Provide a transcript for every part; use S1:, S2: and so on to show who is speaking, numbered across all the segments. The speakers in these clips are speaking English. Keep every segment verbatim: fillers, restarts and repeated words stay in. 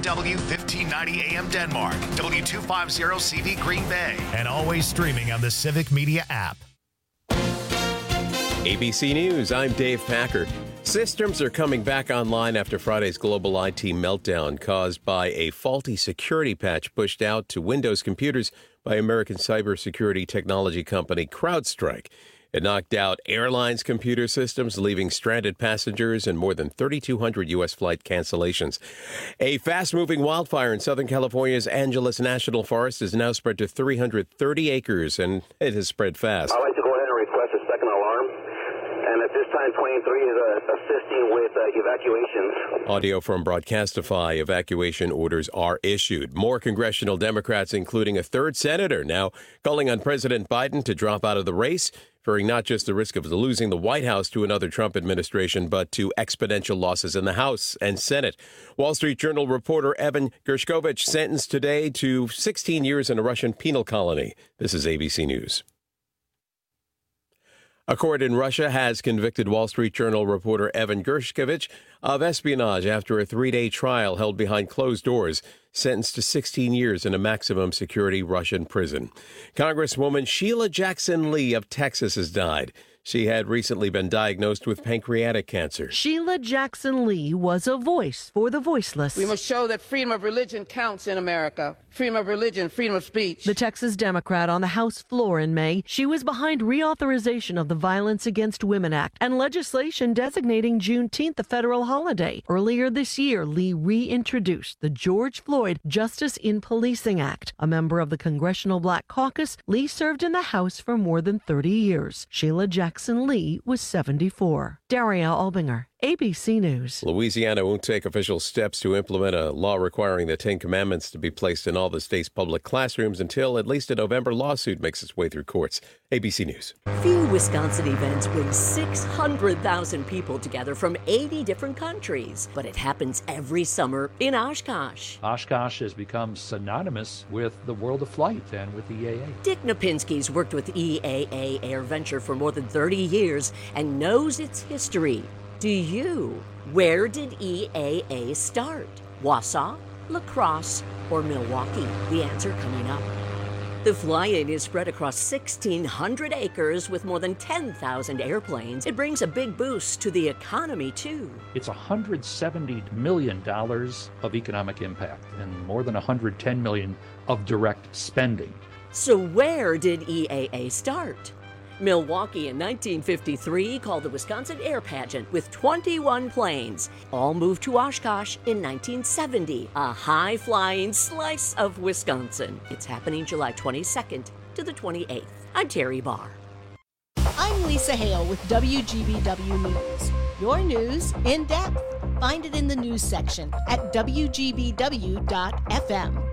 S1: W fifteen ninety A M Denmark, W two fifty C V Green Bay, and always streaming on the Civic Media app.
S2: A B C News, I'm Dave Packer. Systems are coming back online after Friday's global I T meltdown caused by a faulty security patch pushed out to Windows computers by American cybersecurity technology company CrowdStrike. It knocked out airlines' computer systems, leaving stranded passengers and more than thirty-two hundred U S flight cancellations. A fast-moving wildfire in Southern California's Angeles National Forest is now spread to three hundred thirty acres, and it has spread fast.
S3: I'd like to go ahead and request a second alarm. And at this time, twenty-three is uh, assisting with uh, evacuations.
S2: Audio from Broadcastify. Evacuation orders are issued. More congressional Democrats, including a third senator, now calling on President Biden to drop out of the race, fearing not just the risk of losing the White House to another Trump administration, but to exponential losses in the House and Senate. Wall Street Journal reporter Evan Gershkovich sentenced today to sixteen years in a Russian penal colony. This is A B C News. A court in Russia has convicted Wall Street Journal reporter Evan Gershkovich of espionage after a three-day trial held behind closed doors, sentenced to sixteen years in a maximum security Russian prison. Congresswoman Sheila Jackson Lee of Texas has died. She had recently been diagnosed with pancreatic cancer.
S4: Sheila Jackson Lee was a voice for the voiceless.
S5: We must show that freedom of religion counts in America. Freedom of religion, freedom of speech.
S4: The Texas Democrat on the House floor in May, she was behind reauthorization of the Violence Against Women Act and legislation designating Juneteenth a federal holiday. Earlier this year, Lee reintroduced the George Floyd Justice in Policing Act. A member of the Congressional Black Caucus, Lee served in the House for more than thirty years. Sheila Jackson Lee was seventy-four. Daria Albinger, A B C News.
S2: Louisiana won't take official steps to implement a law requiring the Ten Commandments to be placed in all the state's public classrooms until at least a November lawsuit makes its way through courts. A B C News.
S6: Few Wisconsin events bring six hundred thousand people together from eighty different countries, but it happens every summer in Oshkosh.
S7: Oshkosh has become synonymous with the world of flight and with E A A.
S6: Dick Napinski's worked with E A A Air Venture for more than thirty years and knows its history. Do you? Where did E A A start? Wausau, La Crosse, or Milwaukee? The answer coming up. The fly-in is spread across sixteen hundred acres with more than ten thousand airplanes. It brings a big boost to the economy, too.
S7: It's one hundred seventy million dollars of economic impact and more than one hundred ten million dollars of direct spending.
S6: So where did E A A start? Milwaukee in nineteen fifty-three called the Wisconsin Air Pageant with twenty-one planes. All moved to Oshkosh in nineteen seventy, a high-flying slice of Wisconsin. It's happening July twenty-second to the twenty-eighth. I'm Terry Barr.
S8: I'm Lisa Hale with W G B W News. Your news in depth. Find it in the news section at W G B W dot F M.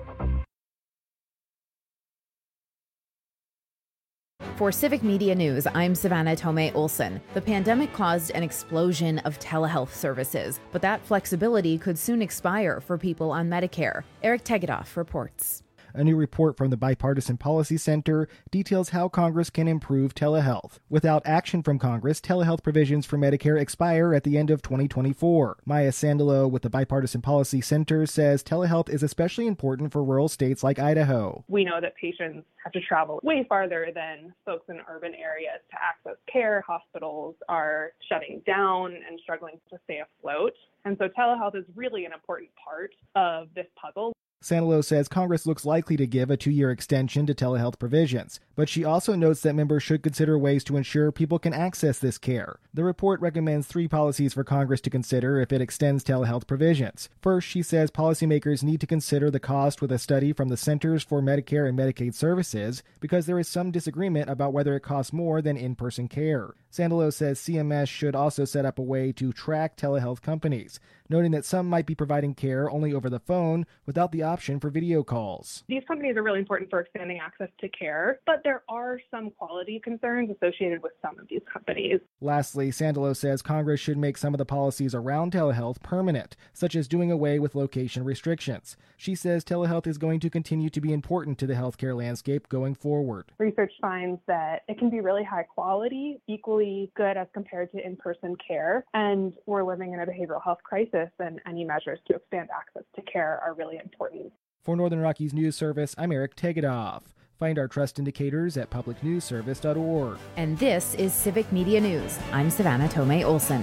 S9: For Civic Media News, I'm Savannah Tomei Olson. The pandemic caused an explosion of telehealth services, but that flexibility could soon expire for people on Medicare. Eric Tegedoff reports.
S10: A new report from the Bipartisan Policy Center details how Congress can improve telehealth. Without action from Congress, telehealth provisions for Medicare expire at the end of twenty twenty-four. Maya Sandalo with the Bipartisan Policy Center says telehealth is especially important for rural states like Idaho.
S11: We know that patients have to travel way farther than folks in urban areas to access care. Hospitals are shutting down and struggling to stay afloat. And so telehealth is really an important part of this puzzle.
S10: Sandalo says Congress looks likely to give a two-year extension to telehealth provisions, but she also notes that members should consider ways to ensure people can access this care. The report recommends three policies for Congress to consider if it extends telehealth provisions. First, she says policymakers need to consider the cost with a study from the Centers for Medicare and Medicaid Services because there is some disagreement about whether it costs more than in-person care. Sandalo says C M S should also set up a way to track telehealth companies, noting that some might be providing care only over the phone without the option for video calls.
S11: These companies are really important for expanding access to care, but there are some quality concerns associated with some of these companies.
S10: Lastly, Sandalo says Congress should make some of the policies around telehealth permanent, such as doing away with location restrictions. She says telehealth is going to continue to be important to the healthcare landscape going forward.
S11: Research finds that it can be really high quality, equally really good as compared to in-person care. And we're living in a behavioral health crisis, and any measures to expand access to care are really important.
S10: For Northern Rockies News Service, I'm Eric Tegedoff. Find our trust indicators at public news service dot org.
S9: And this is Civic Media News. I'm Savannah Tomei Olson.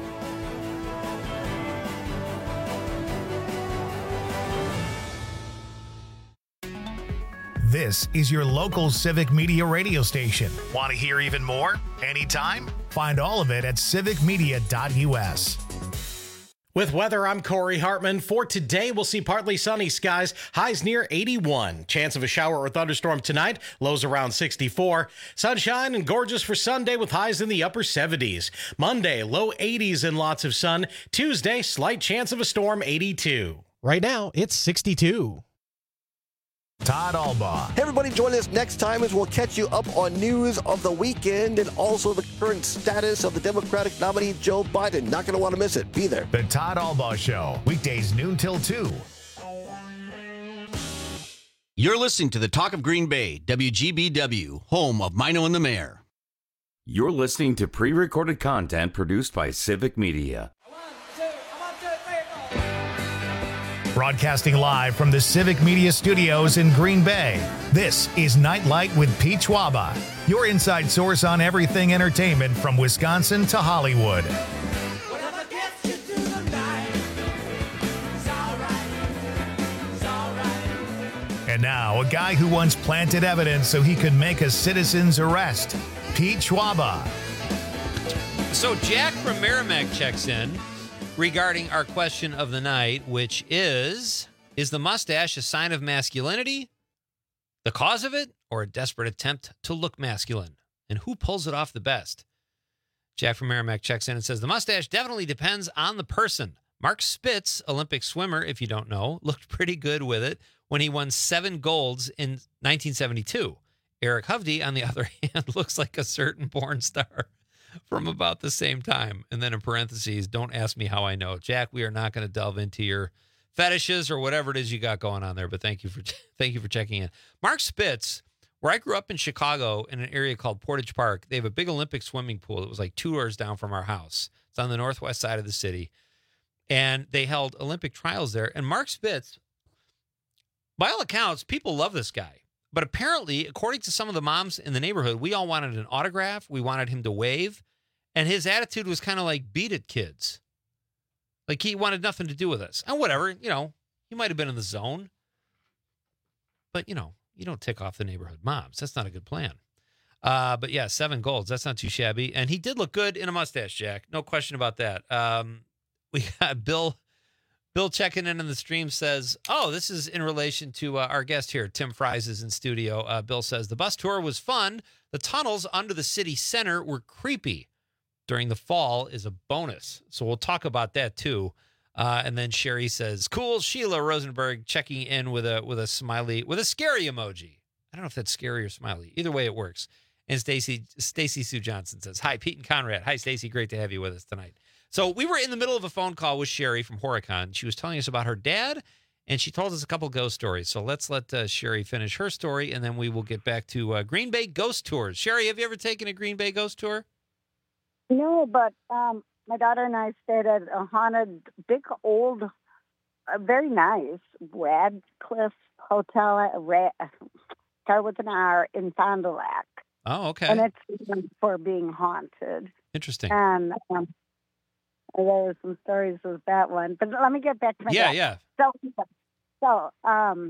S1: This is your local Civic Media radio station. Want to hear even more? Anytime? Find all of it at civic media dot u s.
S12: With weather, I'm Corey Hartman. For today, we'll see partly sunny skies, highs near eighty-one. Chance of a shower or thunderstorm tonight, lows around sixty-four. Sunshine and gorgeous for Sunday with highs in the upper seventies. Monday, low eighties and lots of sun. Tuesday, slight chance of a storm, eighty-two. Right now, it's sixty-two.
S1: Todd Albaugh.
S13: Hey everybody, join us next time as we'll catch you up on news of the weekend and also the current status of the Democratic nominee Joe Biden. Not going to want to miss it. Be there.
S1: The Todd Albaugh Show, weekdays noon till two.
S14: You're listening to the Talk of Green Bay, W G B W, home of Mino and the Mayor.
S15: You're listening to pre-recorded content produced by Civic Media.
S1: Broadcasting live from the Civic Media Studios in Green Bay, this is Nightlight with Pete Schwaba, your inside source on everything entertainment from Wisconsin to Hollywood. And now, a guy who once planted evidence so he could make a citizen's arrest, Pete Schwaba.
S16: So Jack from Merrimack checks in regarding our question of the night, which is, is the mustache a sign of masculinity, the cause of it, or a desperate attempt to look masculine? And who pulls it off the best? Jack from Merrimack checks in and says, the mustache definitely depends on the person. Mark Spitz, Olympic swimmer, if you don't know, looked pretty good with it when he won seven golds in nineteen seventy-two. Eric Hovde, on the other hand, looks like a certain porn star from about the same time. And then in parentheses, don't ask me how I know. Jack, we are not going to delve into your fetishes or whatever it is you got going on there, but thank you for thank you for checking in. Mark Spitz, where I grew up in Chicago in an area called Portage Park, they have a big Olympic swimming pool. It was like two doors down from our house. It's on the northwest side of the city. And they held Olympic trials there. And Mark Spitz, by all accounts, people love this guy. But apparently, according to some of the moms in the neighborhood, we all wanted an autograph. We wanted him to wave. And his attitude was kind of like, beat it, kids. Like he wanted nothing to do with us. And whatever, you know, he might have been in the zone. But, you know, you don't tick off the neighborhood moms. That's not a good plan. Uh, but yeah, seven golds. That's not too shabby. And he did look good in a mustache, Jack. No question about that. Um, we got Bill... Bill checking in on the stream says, oh, this is in relation to uh, our guest here. Tim Fries is in studio. Uh, Bill says, the bus tour was fun. The tunnels under the city center were creepy. During the fall is a bonus. So we'll talk about that too. Uh, and then Sherry says, cool. Sheila Rosenberg checking in with a with a smiley, with a scary emoji. I don't know if that's scary or smiley. Either way, it works. And Stacy Stacy Sue Johnson says, hi, Pete and Conrad. Hi, Stacy. Great to have you with us tonight. So we were in the middle of a phone call with Sherry from Horicon. She was telling us about her dad, and she told us a couple ghost stories. So let's let uh, Sherry finish her story, and then we will get back to uh, Green Bay ghost tours. Sherry, have you ever taken a Green Bay ghost tour?
S17: No, but um, my daughter and I stayed at a haunted, big, old, uh, very nice Radcliffe Hotel, uh, Ra- start with an R, in Fond du Lac.
S16: Oh, okay.
S17: And it's known for being haunted.
S16: Interesting.
S17: And um, there were some stories with that one. But let me get back to my
S16: Yeah,
S17: dad.
S16: yeah.
S17: So, so um,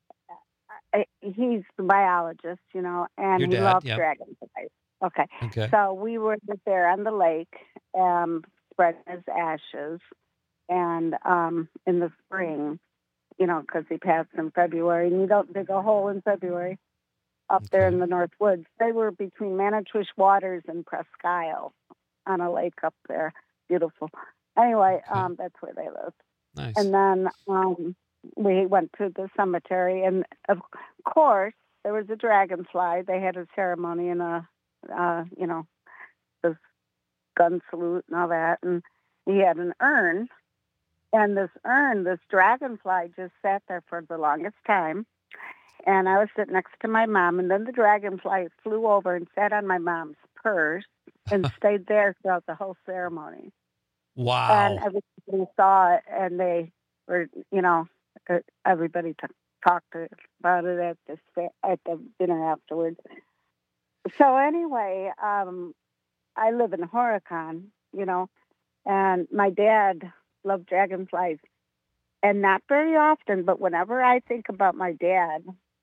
S17: I, he's the biologist, you know, and
S16: Your
S17: he
S16: dad,
S17: loves
S16: yep.
S17: dragonflies. Okay.
S16: Okay.
S17: So we were there on the lake, um, spreading his ashes, and um, in the spring, you know, because he passed in February, and you don't dig a hole in February up there in the North Woods. They were between Manitouche Waters and Presque Isle on a lake up there. Beautiful. Anyway,
S16: Okay.
S17: um, that's where they lived.
S16: Nice.
S17: And then um, we went to the cemetery, and of course, there was a dragonfly. They had a ceremony and a, uh, you know, the gun salute and all that, and he had an urn. And this urn, this dragonfly just sat there for the longest time. And I was sitting next to my mom, and then the dragonfly flew over and sat on my mom's purse. and stayed there throughout the whole ceremony.
S16: Wow.
S17: And everybody saw it, and they were, you know, everybody t- talked about it at the at the dinner afterwards. So anyway, um, I live in Horicon, you know, and my dad loved dragonflies, and not very often, but whenever I think about my dad,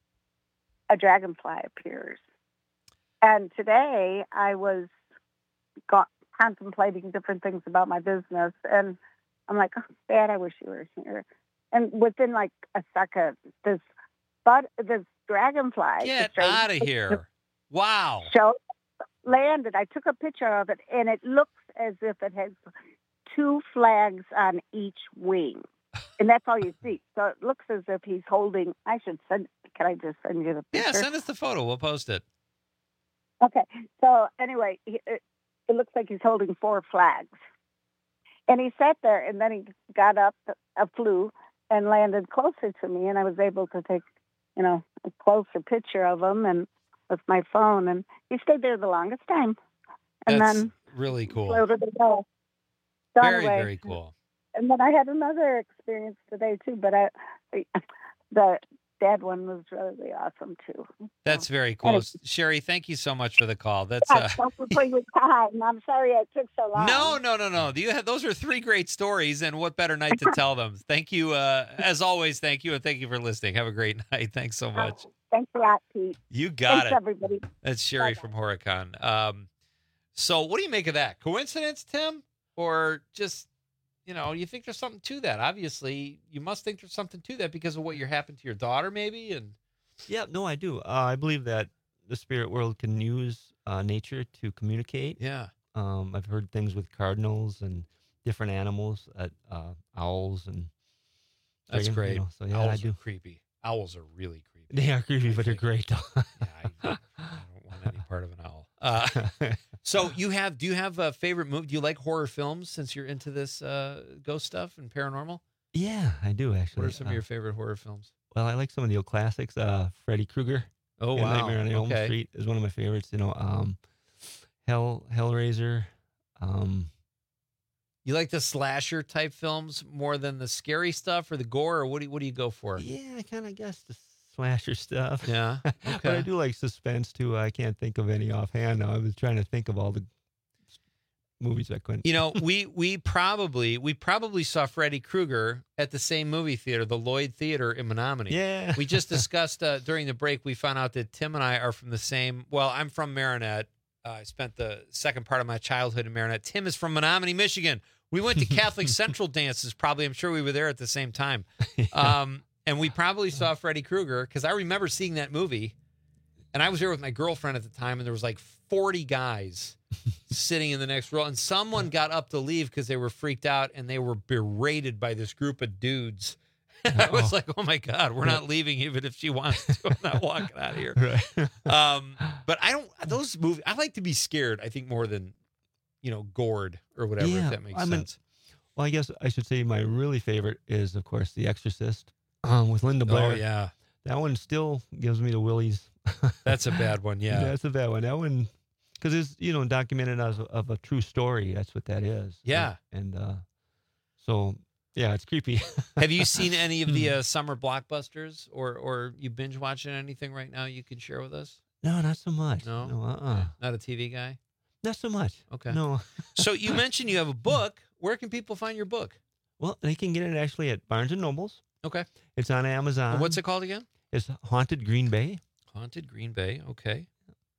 S17: a dragonfly appears. And today I was got, contemplating different things about my business, and I'm like, oh, Dad, I wish you were here. And within like a second, this but this dragonfly
S16: Get out of here! Wow!
S17: So landed. I took a picture of it, and it looks as if it has two flags on each wing, and that's all you see. So it looks as if he's holding. I should send. Can I just send you the picture?
S16: Yeah, send us the photo. We'll post it.
S17: Okay. So anyway, he, it, it looks like he's holding four flags. And he sat there, and then he got up, uh, flew, and landed closer to me, and I was able to take, you know, a closer picture of him and with my phone. And he stayed there the longest time. And
S16: That's
S17: then
S16: really cool.
S17: floated away. So
S16: Very,
S17: anyway,
S16: very cool.
S17: And then I had another experience today, too, but I, the dad one was really awesome, too.
S16: That's very cool. Sherry, thank you so much for the call. That's
S17: Yeah,
S16: uh,
S17: thank you for your time. I'm sorry it took so long.
S16: no, no, no, no. You have, those are three great stories, and what better night to tell them? Thank you, uh, as always. Thank you, and thank you for listening. Have a great night. Thanks so much.
S17: Thanks a lot, Pete.
S16: You got
S17: Thanks,
S16: it.
S17: everybody.
S16: That's Sherry from Horicon. Um, so, what do you make of that? Coincidence, Tim, or just, you know, you think there's something to that? Obviously, you must think there's something to that because of what you happened to your daughter, maybe, and.
S18: Yeah, no, I do. Uh, I believe that the spirit world can use uh, nature to communicate.
S16: Yeah.
S18: Um, I've heard things with cardinals and different animals, uh, uh, owls and.
S16: That's
S18: dragons,
S16: great.
S18: You know, so yeah,
S16: Owls
S18: I do.
S16: are creepy. Owls are really creepy.
S18: They are creepy, but they're great.
S16: yeah, I, I don't want any part of an owl. Uh, so you have? Do you have a favorite movie? Do you like horror films since you're into this uh, ghost stuff and paranormal?
S18: Yeah, I do actually.
S16: What are some
S18: uh,
S16: of your favorite horror films?
S18: Well, I like some of the old classics. Uh, Freddy Krueger.
S16: Oh,
S18: and
S16: wow.
S18: Nightmare on Elm
S16: Okay.
S18: Street is one of my favorites. You know, um, Hell Hellraiser. Um,
S16: You like the slasher type films more than the scary stuff or the gore, or what do you, what do you go for?
S18: yeah, I kind of guess the slasher stuff.
S16: Yeah.
S18: but
S16: Okay.
S18: I do like suspense too. I can't think of any offhand now. I was trying to think of all the movies I couldn't.
S16: You know, we we probably we probably saw Freddy Krueger at the same movie theater, the Lloyd Theater in Menominee.
S18: Yeah.
S16: We just discussed uh, during the break. We found out that Tim and I are from the same. Well, I'm from Marinette. Uh, I spent the second part of my childhood in Marinette. Tim is from Menominee, Michigan. We went to Catholic Central dances. Probably, I'm sure we were there at the same time. Um, and we probably saw Freddy Krueger because I remember seeing that movie. And I was there with my girlfriend at the time, and there was like forty guys sitting in the next row. And someone got up to leave because they were freaked out, and they were berated by this group of dudes. And I was like, oh, my God, we're not leaving even if she wants to. I'm not walking out of here.
S18: Right.
S16: Um, but I don't, those movies, I like to be scared, I think, more than, you know, gored or whatever,
S18: Yeah,
S16: if that makes
S18: I mean,
S16: sense.
S18: well, I guess I should say my really favorite is, of course, The Exorcist um, with Linda Blair.
S16: Oh, yeah.
S18: That one still gives me the willies.
S16: That's a bad one, yeah.
S18: That's a bad one. That one, because it's, you know, documented as a, of a true story. That's what that is.
S16: Yeah.
S18: And, and uh, so, yeah, it's creepy.
S16: Have you seen any of the uh, summer blockbusters, or or you binge watching anything right now you can share with us?
S18: No, not so much.
S16: No?
S18: No, uh-uh.
S16: Not a T V guy?
S18: Not so much.
S16: Okay.
S18: No.
S16: So you mentioned you have a book. Where can people find your book?
S18: Well, they can get it actually at Barnes and Nobles.
S16: Okay.
S18: It's on Amazon.
S16: And what's it called again?
S18: It's Haunted Green Bay.
S16: Haunted Green Bay. Okay.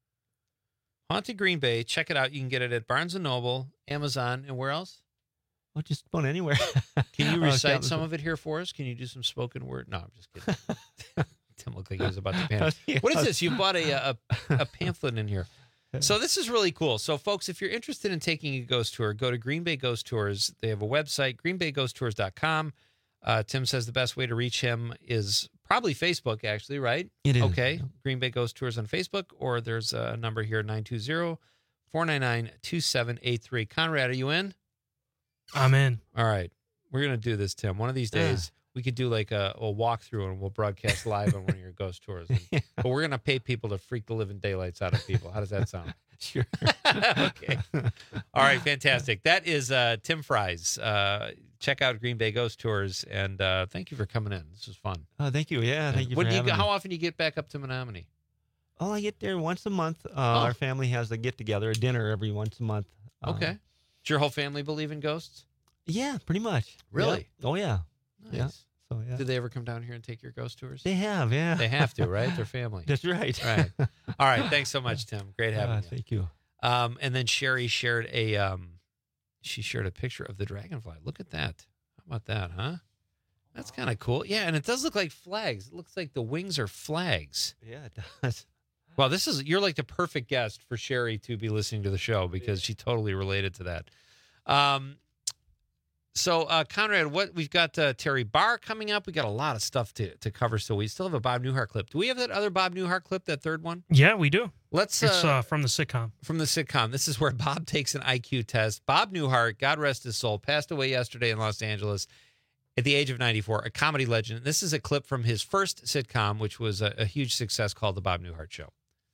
S16: Haunted Green Bay. Check it out. You can get it at Barnes and Noble, Amazon, and where else?
S18: Well, just about anywhere.
S16: Can you
S18: Oh,
S16: recite
S18: Amazon.
S16: some of it here for us? Can you do some spoken word? No, I'm just kidding. Tim looked like he was about to panic.
S18: Yeah.
S16: What is this? You bought a, a a pamphlet in here. So this is really cool. So folks, if you're interested in taking a ghost tour, go to Green Bay Ghost Tours. They have a website, green bay ghost tours dot com. Uh, Tim says the best way to reach him is probably Facebook, actually, right?
S18: It is.
S16: Okay. Green Bay Ghost Tours on Facebook, or there's a number here, nine two zero, four nine nine, two seven eight three. Conrad, are you in?
S19: I'm in.
S16: All right. We're going to do this, Tim. One of these
S19: Yeah.
S16: days, we could do like a, a walkthrough and we'll broadcast live on one of your ghost tours. And, But we're going to pay people to freak the living daylights out of people. How does that sound?
S18: Sure.
S16: Okay. All right, fantastic. That is uh, Tim Fries. Uh, check out Green Bay Ghost Tours, and uh, thank you for coming in. This was fun.
S18: Oh, thank you. Yeah, thank you
S16: When
S18: for
S16: do you
S18: having
S16: go,
S18: me.
S16: How often do you get back up to Menominee?
S18: Oh, I get there once a month. Uh,
S16: Oh.
S18: Our family has a get-together, a dinner every once a month. Uh,
S16: Okay. Does your whole family believe in ghosts?
S18: Yeah, pretty much.
S16: Really?
S18: Yeah. Oh, yeah.
S16: Nice.
S18: Yeah. So, yeah.
S16: Did they ever come down here and take your ghost tours?
S18: They have, yeah.
S16: They have to, right? They're family.
S18: That's right.
S16: Right. All right. Thanks so much, Tim. Great having
S18: Uh,
S16: you.
S18: Thank you.
S16: Um, and then Sherry shared a um, she shared a picture of the dragonfly. Look at that. How about that, huh? That's kind of cool. Yeah, and it does look like flags. It looks like the wings are flags.
S18: Yeah, it does.
S16: Well, this is you're like the perfect guest for Sherry to be listening to the show because she totally related to that. Um, so uh, Conrad, what we've got uh, Terry Barr coming up. We got a lot of stuff to to cover. So we still have a Bob Newhart clip. Do we have that other Bob Newhart clip? That third one?
S19: Yeah, we do.
S16: Let's.
S19: It's
S16: uh,
S19: uh, from the sitcom.
S16: From the sitcom. This is where Bob takes an I Q test. Bob Newhart, God rest his soul, passed away yesterday in Los Angeles at the age of ninety-four, a comedy legend. This is a clip from his first sitcom, which was a, a huge success called The Bob Newhart Show.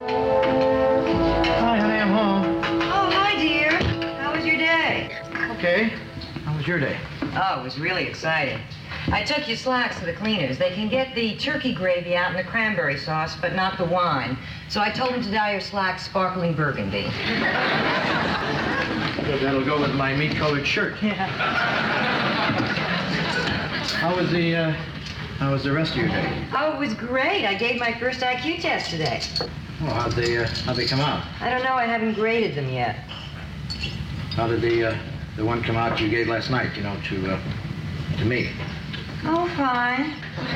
S20: Hi, honey, I'm home.
S21: Oh, hi, dear. How was your day?
S20: Okay. How was your day?
S21: Oh, it was really exciting. I took your slacks to the cleaners. They can get the turkey gravy out in the cranberry sauce, but not the wine. So I told them to dye your slacks sparkling burgundy.
S20: Good, that'll go with my meat-colored shirt.
S21: Yeah.
S20: How was the, uh, how was the rest of your day?
S21: Oh, it was great. I gave my first I Q test today.
S20: Well, how'd they, uh, how'd they come out?
S21: I don't know. I haven't graded them yet.
S20: How did the, uh, the one come out you gave last night, you know, to, uh, to me?
S21: Oh, fine.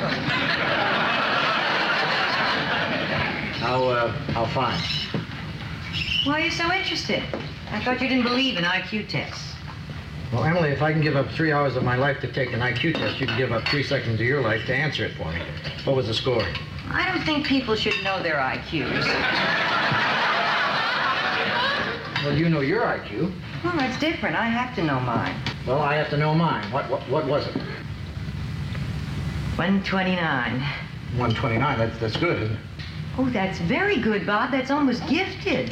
S20: How, uh, how fine?
S21: Why are you so interested? I thought you didn't believe in I Q tests.
S20: Well, Emily, if I can give up three hours of my life to take an I Q test, you can give up three seconds of your life to answer it for me. What was the score?
S21: I don't think people should know their I Qs.
S20: Well, you know your I Q.
S21: Well, that's different. I have to know mine.
S20: Well, I have to know mine. What, what, what was it?
S21: one twenty-nine.
S20: one twenty-nine, that's, that's good, isn't it?
S21: Oh, that's very good, Bob. That's almost gifted.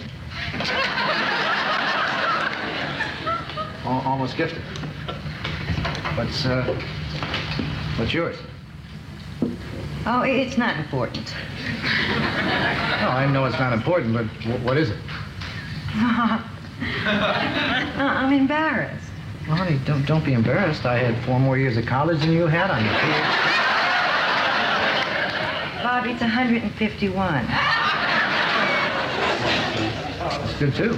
S20: Al- almost gifted. What's, uh, what's yours?
S21: Oh, it's not important.
S20: No, I know it's not important, but w- what is it?
S21: uh, I'm embarrassed.
S20: Well, honey, don't, don't be embarrassed. I had four more years of college than you had on your P H D.
S21: Bob, it's one hundred fifty-one.
S20: That's good, too.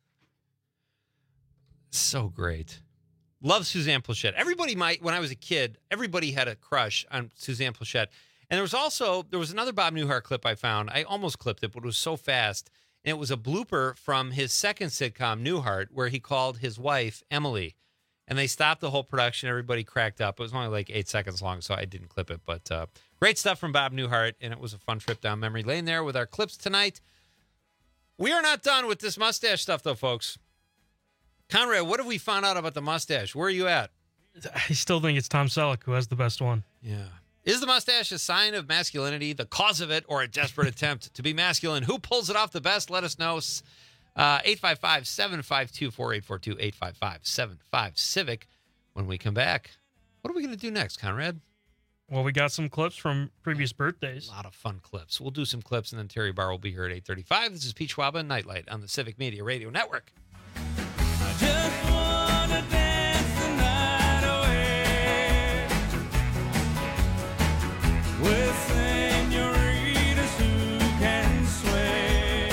S16: So great. Love Suzanne Plachette. Everybody might, when I was a kid, everybody had a crush on Suzanne Plachette. And there was also, there was another Bob Newhart clip I found. I almost clipped it, but it was so fast. And it was a blooper from his second sitcom, Newhart, where he called his wife Emily. And they stopped the whole production. Everybody cracked up. It was only like eight seconds long, so I didn't clip it. But uh, great stuff from Bob Newhart, and it was a fun trip down memory lane there with our clips tonight. We are not done with this mustache stuff, though, folks. Conrad, what have we found out about the mustache? Where are you at?
S19: I still think it's Tom Selleck who has the best one.
S16: Yeah. Is the mustache a sign of masculinity, the cause of it, or a desperate attempt to be masculine? Who pulls it off the best? Let us know. Uh, eight five five, seven five two, four eight four two, eight five five, seven five, Civic. When we come back, what are we going to do next, Conrad?
S19: Well, we got some clips from previous birthdays.
S16: A lot of fun clips. We'll do some clips, and then Terry Barr will be here at eight thirty-five. This is Pete Schwab and Nightlight on the Civic Media Radio Network.
S22: Just wanna dance the night away with senoritas who can sway.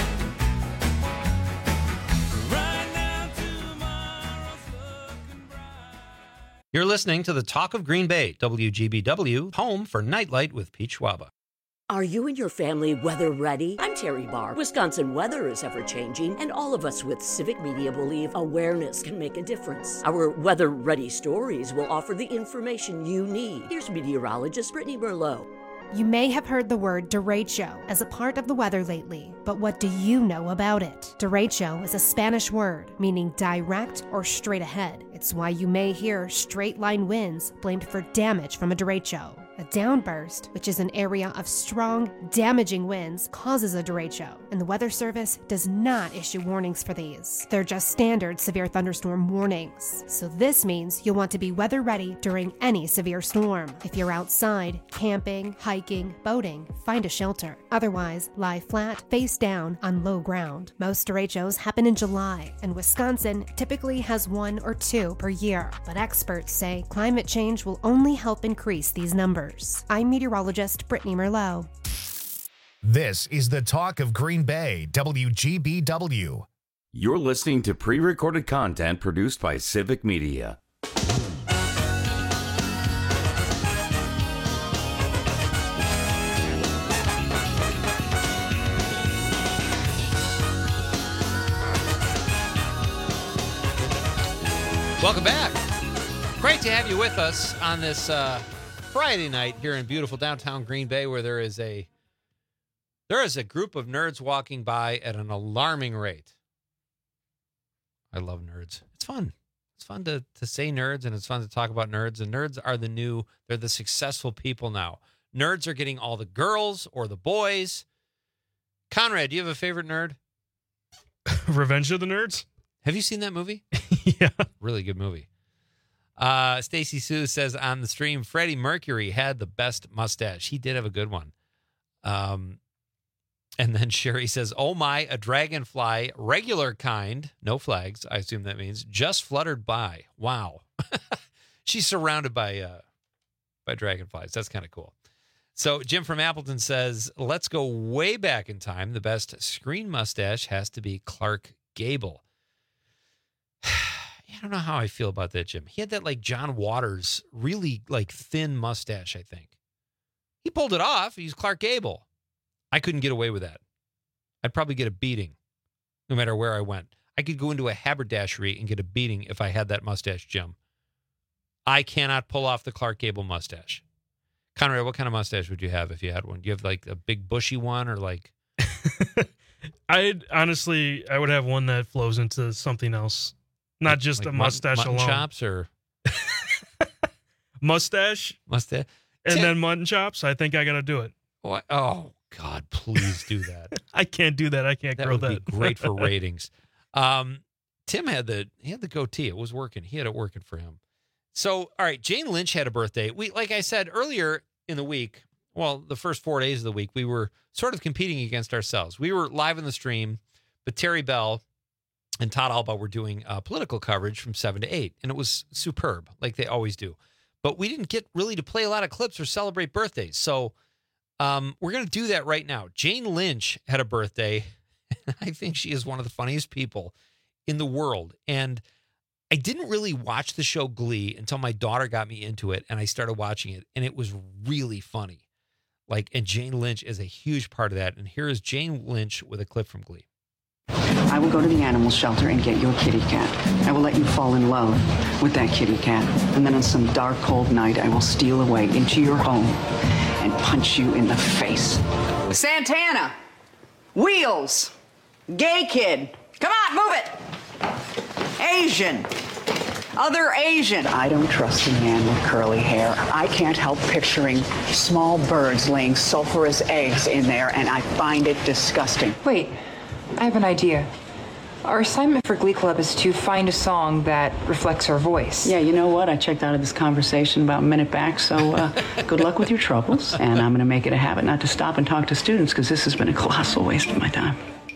S22: Right now, tomorrow's looking bright.
S16: You're listening to the Talk of Green Bay, W G B W, home for Nightlight with Pete Schwaba.
S6: Are you and your family weather ready? I'm Terry Barr. Wisconsin weather is ever changing, and all of us with Civic Media believe awareness can make a difference. Our weather ready stories will offer the information you need. Here's meteorologist Brittany Merlot.
S23: You may have heard the word derecho as a part of the weather lately, but what do you know about it? Derecho is a Spanish word meaning direct or straight ahead. It's why you may hear straight line winds blamed for damage from a derecho. A downburst, which is an area of strong, damaging winds, causes a derecho, and the Weather Service does not issue warnings for these. They're just standard severe thunderstorm warnings. So this means you'll want to be weather ready during any severe storm. If you're outside, camping, hiking, boating, find a shelter. Otherwise, lie flat, face down on low ground. Most derechos happen in July, and Wisconsin typically has one or two per year. But experts say climate change will only help increase these numbers. I'm meteorologist Brittany Merlot.
S1: This is the Talk of Green Bay, W G B W.
S15: You're listening to pre-recorded content produced by Civic Media.
S16: Welcome back. Great to have you with us on this uh, Friday night here in beautiful downtown Green Bay, where there is a there is a group of nerds walking by at an alarming rate. I love nerds. It's fun. It's fun to to say nerds, and it's fun to talk about nerds. And nerds are the new, they're the successful people now. Nerds are getting all the girls or the boys. Conrad, do you have a favorite nerd?
S19: Revenge of the Nerds?
S16: Have you seen that movie?
S19: Yeah.
S16: Really good movie. Uh, Stacy Sue says on the stream, Freddie Mercury had the best mustache. He did have a good one. Um, and then Sherry says, oh my, a dragonfly, regular kind, no flags, I assume that means, just fluttered by. Wow. She's surrounded by uh, by dragonflies. That's kind of cool. So Jim from Appleton says, let's go way back in time. The best screen mustache has to be Clark Gable. I don't know how I feel about that, Jim. He had that like John Waters, really like thin mustache, I think. He pulled it off. He's Clark Gable. I couldn't get away with that. I'd probably get a beating no matter where I went. I could go into a haberdashery and get a beating if I had that mustache, Jim. I cannot pull off the Clark Gable mustache. Conrad, what kind of mustache would you have if you had one? Do you have like a big bushy one or like...
S19: I'd honestly, I would have one that flows into something else. Not like, just like a mustache
S16: mutton,
S19: mutton
S16: alone. Chops or
S19: mustache,
S16: mustache,
S19: and
S16: Tim.
S19: then mutton chops. I think I got to do it.
S16: What? Oh God, please do that.
S19: I can't do that. I can't
S16: that
S19: grow
S16: would
S19: that.
S16: Be great for ratings. Um, Tim had the he had the goatee. It was working. He had it working for him. So, all right, Jane Lynch had a birthday. We, like I said earlier in the week. Well, the first four days of the week, we were sort of competing against ourselves. We were live in the stream, but Terry Bell and Todd Alba were doing uh, political coverage from seven to eight, and it was superb, like they always do. But we didn't get really to play a lot of clips or celebrate birthdays, so um, we're going to do that right now. Jane Lynch had a birthday. I think she is one of the funniest people in the world, and I didn't really watch the show Glee until my daughter got me into it, and I started watching it, and it was really funny. Like, and Jane Lynch is a huge part of that, and here is Jane Lynch with a clip from Glee.
S3: I will go to the animal shelter and get your kitty cat. I will let you fall in love with that kitty cat. And then on some dark, cold night, I will steal away into your home and punch you in the face. Santana! Wheels! Gay kid! Come on, move it! Asian! Other Asian. I don't trust a man with curly hair. I can't help picturing small birds laying sulfurous eggs in there, and I find it disgusting.
S4: Wait. I have an idea. Our assignment for Glee Club is to find a song that reflects our voice.
S3: Yeah, you know what? I checked out of this conversation about a minute back, so uh, good luck with your troubles. And I'm going to make it a habit not to stop and talk to students, because this has been a colossal waste of my time.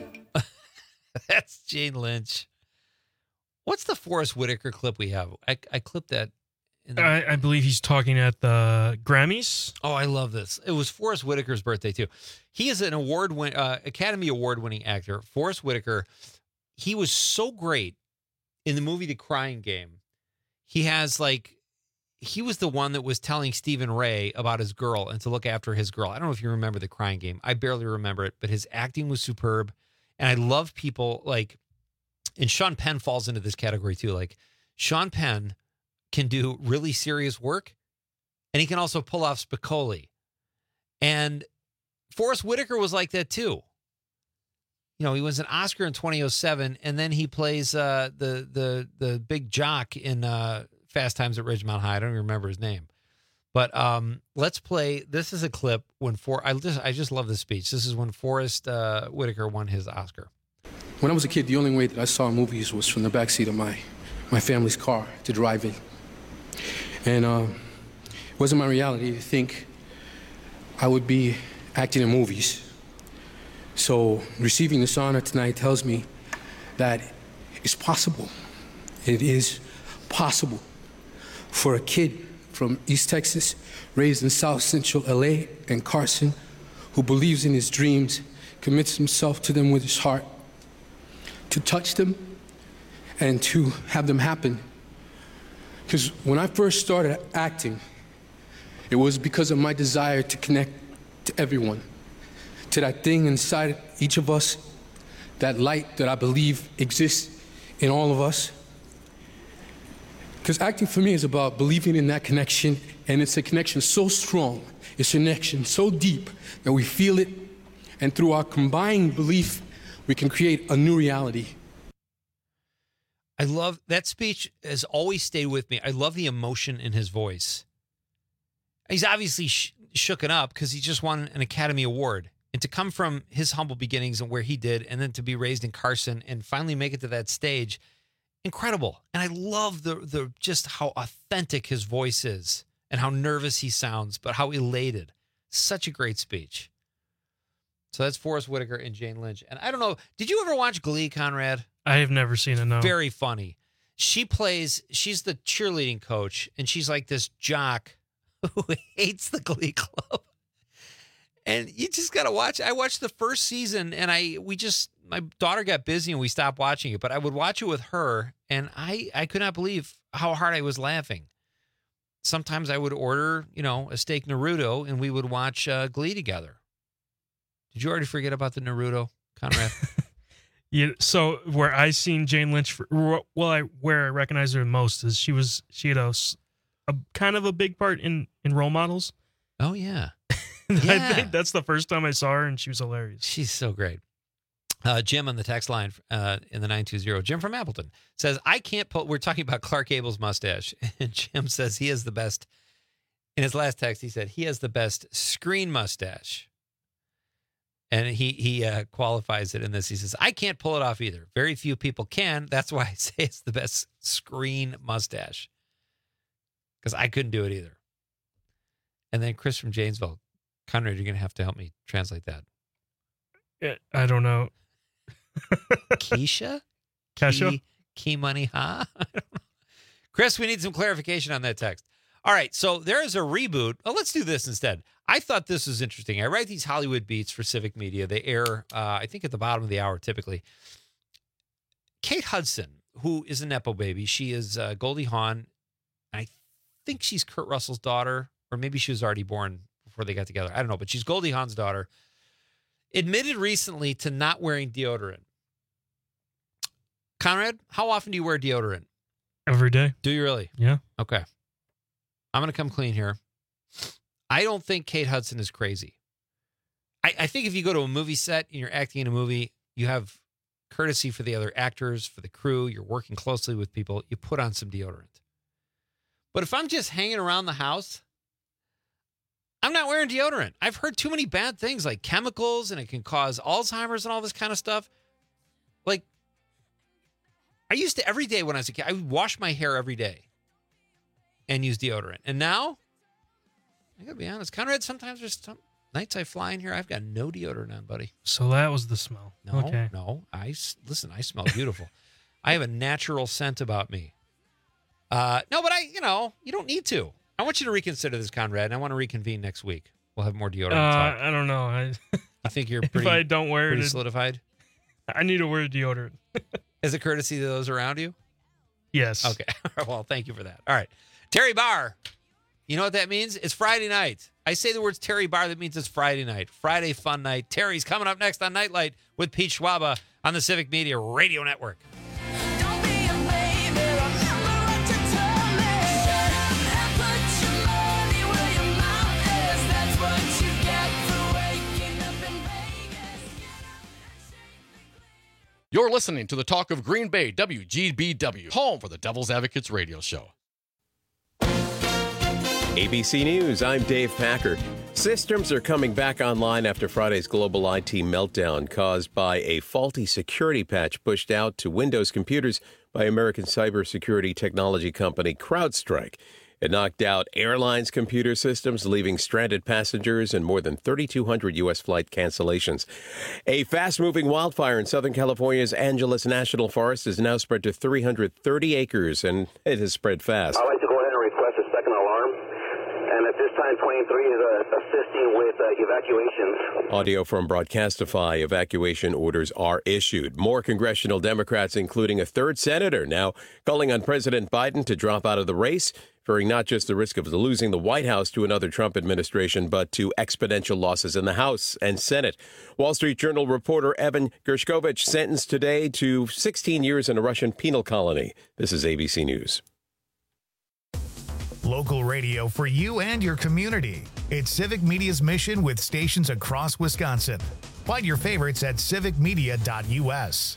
S16: That's Jane Lynch. What's the Forrest Whitaker clip we have? I, I clipped that. In the-
S19: I, I believe he's talking at the Grammys.
S16: Oh, I love this. It was Forrest Whitaker's birthday, too. He is an award win, uh, Academy Award-winning actor. Forrest Whitaker, he was so great in the movie The Crying Game. He has, like, he was the one that was telling Stephen Ray about his girl and to look after his girl. I don't know if you remember The Crying Game. I barely remember it, but his acting was superb. And I love people, like, and Sean Penn falls into this category, too. Like, Sean Penn can do really serious work, and he can also pull off Spicoli. And Forrest Whitaker was like that too. You know, he wins an Oscar in twenty oh seven, and then he plays uh, the the the big jock in uh, Fast Times at Ridgemont High. I don't even remember his name, But um, let's play. This is a clip when For. I just I just love this speech. This is when Forrest uh, Whitaker won his Oscar.
S2: When I was a kid, the only way that I saw movies was from the backseat of my my family's car to drive in, and uh, it wasn't my reality to think I would be acting in movies. So receiving this honor tonight tells me that it's possible. It is possible for a kid from East Texas, raised in South Central L A and Carson, who believes in his dreams, commits himself to them with his heart, to touch them and to have them happen. Because when I first started acting, it was because of my desire to connect to everyone, to that thing inside each of us, that light that I believe exists in all of us. Because acting for me is about believing in that connection, and it's a connection so strong, it's a connection so deep that we feel it, and through our combined belief, we can create a new reality.
S16: I love that speech. Has always stayed with me. I love the emotion in his voice. He's obviously sh- shooken up because he just won an Academy Award. And to come from his humble beginnings and where he did, and then to be raised in Carson and finally make it to that stage, incredible. And I love the the just how authentic his voice is and how nervous he sounds, but how elated. Such a great speech. So that's Forrest Whitaker and Jane Lynch. And I don't know, did you ever watch Glee, Conrad?
S19: I have never seen it, no.
S16: Very funny. She plays, she's the cheerleading coach, and she's like this jock who hates the Glee Club. And you just got to watch. I watched the first season, and I we just, my daughter got busy, and we stopped watching it. But I would watch it with her, and I, I could not believe how hard I was laughing. Sometimes I would order, you know, a steak Naruto, and we would watch uh, Glee together. Did you already forget about the Naruto, Conrad?
S19: Yeah. So where I seen Jane Lynch, for, well, I where I recognize her most is she was she had a, a kind of a big part in in Role Models.
S16: Oh yeah.
S19: Yeah. I think that's the first time I saw her, and she was hilarious.
S16: She's so great. Uh, Jim on the text line uh, in the nine two zero, Jim from Appleton, says, I can't pull, we're talking about Clark Gable's mustache, and Jim says he has the best, in his last text, he said he has the best screen mustache. And he he uh, qualifies it in this. He says, I can't pull it off either. Very few people can. That's why I say it's the best screen mustache. Because I couldn't do it either. And then Chris from Janesville, Conrad, you're going to have to help me translate that.
S19: Yeah, I don't know.
S16: Keisha?
S19: Kesha?
S16: Key, key money, huh? I don't know. Chris, we need some clarification on that text. All right, so there is a reboot. Oh, let's do this instead. I thought this was interesting. I write these Hollywood beats for Civic Media. They air, uh, I think, at the bottom of the hour typically. Kate Hudson, who is a Nepo baby, she is uh, Goldie Hawn. I think she's Kurt Russell's daughter, or maybe she was already born before they got together. I don't know, but she's Goldie Hawn's daughter. Admitted recently to not wearing deodorant. Conrad, how often do you wear deodorant?
S19: Every day.
S16: Do you really?
S19: Yeah.
S16: Okay. I'm going to come clean here. I don't think Kate Hudson is crazy. I, I think if you go to a movie set and you're acting in a movie, you have courtesy for the other actors, for the crew, you're working closely with people, you put on some deodorant. But if I'm just hanging around the house, I'm not wearing deodorant. I've heard too many bad things like chemicals, and it can cause Alzheimer's and all this kind of stuff. Like, I used to every day when I was a kid, I would wash my hair every day and use deodorant. And now, I gotta be honest, Conrad, sometimes there's some nights I fly in here, I've got no deodorant on, buddy.
S19: So that was the smell.
S16: No,
S19: okay.
S16: no. I, listen, I smell beautiful. I have a natural scent about me. Uh, no, but I, you know, you don't need to. I want you to reconsider this, Conrad, and I want to reconvene next week. We'll have more deodorant
S19: Uh,
S16: talk.
S19: I don't know. I,
S16: You think you're pretty,
S19: if I don't wear
S16: pretty
S19: it,
S16: solidified?
S19: I need to wear deodorant.
S16: As a courtesy to those around you?
S19: Yes.
S16: Okay. Well, thank you for that. All right. Terry Barr. You know what that means? It's Friday night. I say the words Terry Barr, that means it's Friday night. Friday fun night. Terry's coming up next on Nightlight with Pete Schwaba on the Civic Media Radio Network.
S5: You're listening to the Talk of Green Bay, W G B W, home for the Devil's Advocates radio show.
S7: A B C News, I'm Dave Packard. Systems are coming back online after Friday's global I T meltdown caused by a faulty security patch pushed out to Windows computers by American cybersecurity technology company CrowdStrike. It knocked out airlines' computer systems, leaving stranded passengers and more than thirty-two hundred U S flight cancellations. A fast-moving wildfire in Southern California's Angeles National Forest is now spread to three hundred thirty acres, and it has spread fast.
S8: I'd like to go ahead and request a second alarm. And at this time, twenty-three is uh, assisting with uh, evacuations.
S7: Audio from Broadcastify. Evacuation orders are issued. More congressional Democrats, including a third senator, now calling on President Biden to drop out of the race, fearing not just the risk of losing the White House to another Trump administration, but to exponential losses in the House and Senate. Wall Street Journal reporter Evan Gershkovich sentenced today to sixteen years in a Russian penal colony. This is A B C News.
S1: Local radio for you and your community. It's Civic Media's mission with stations across Wisconsin. Find your favorites at civic media dot U S.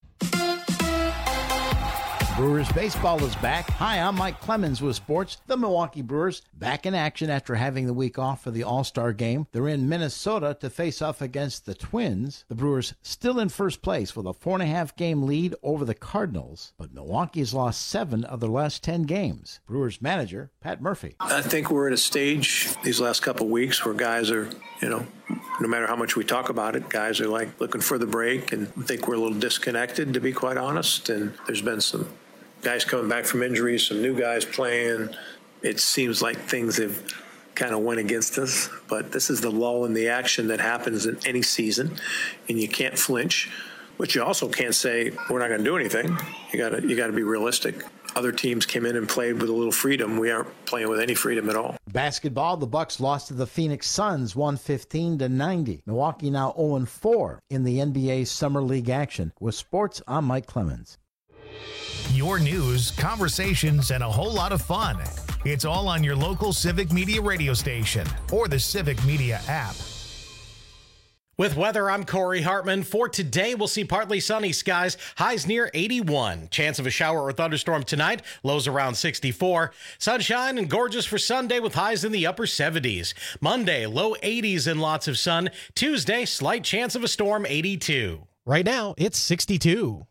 S11: Brewers baseball is back. Hi, I'm Mike Clemens with sports. The Milwaukee Brewers back in action after having the week off for the All-Star game. They're in Minnesota to face off against the Twins. The Brewers still in first place with a four and a half game lead over the Cardinals, but Milwaukee's lost seven of their last ten games. Brewers manager Pat Murphy.
S24: I think we're at a stage these last couple of weeks where guys are, you know, no matter how much we talk about it, guys are like looking for the break and think we're a little disconnected, to be quite honest. And there's been some guys coming back from injuries, some new guys playing. It seems like things have kind of went against us, but this is the lull in the action that happens in any season, and you can't flinch. But you also can't say we're not going to do anything. You got to you got to be realistic. Other teams came in and played with a little freedom. We aren't playing with any freedom at all.
S11: Basketball, the Bucks lost to the Phoenix Suns one fifteen to ninety. Milwaukee now oh and four in the N B A Summer League action. With sports, I'm Mike Clemens.
S1: Your news, conversations, and a whole lot of fun. It's all on your local Civic Media radio station or the Civic Media app.
S12: With weather, I'm Corey Hartman. For today, we'll see partly sunny skies, highs near eighty-one. Chance of a shower or thunderstorm tonight, lows around sixty-four. Sunshine and gorgeous for Sunday with highs in the upper seventies. Monday, low eighties and lots of sun. Tuesday, slight chance of a storm, eighty-two. Right now, it's sixty-two.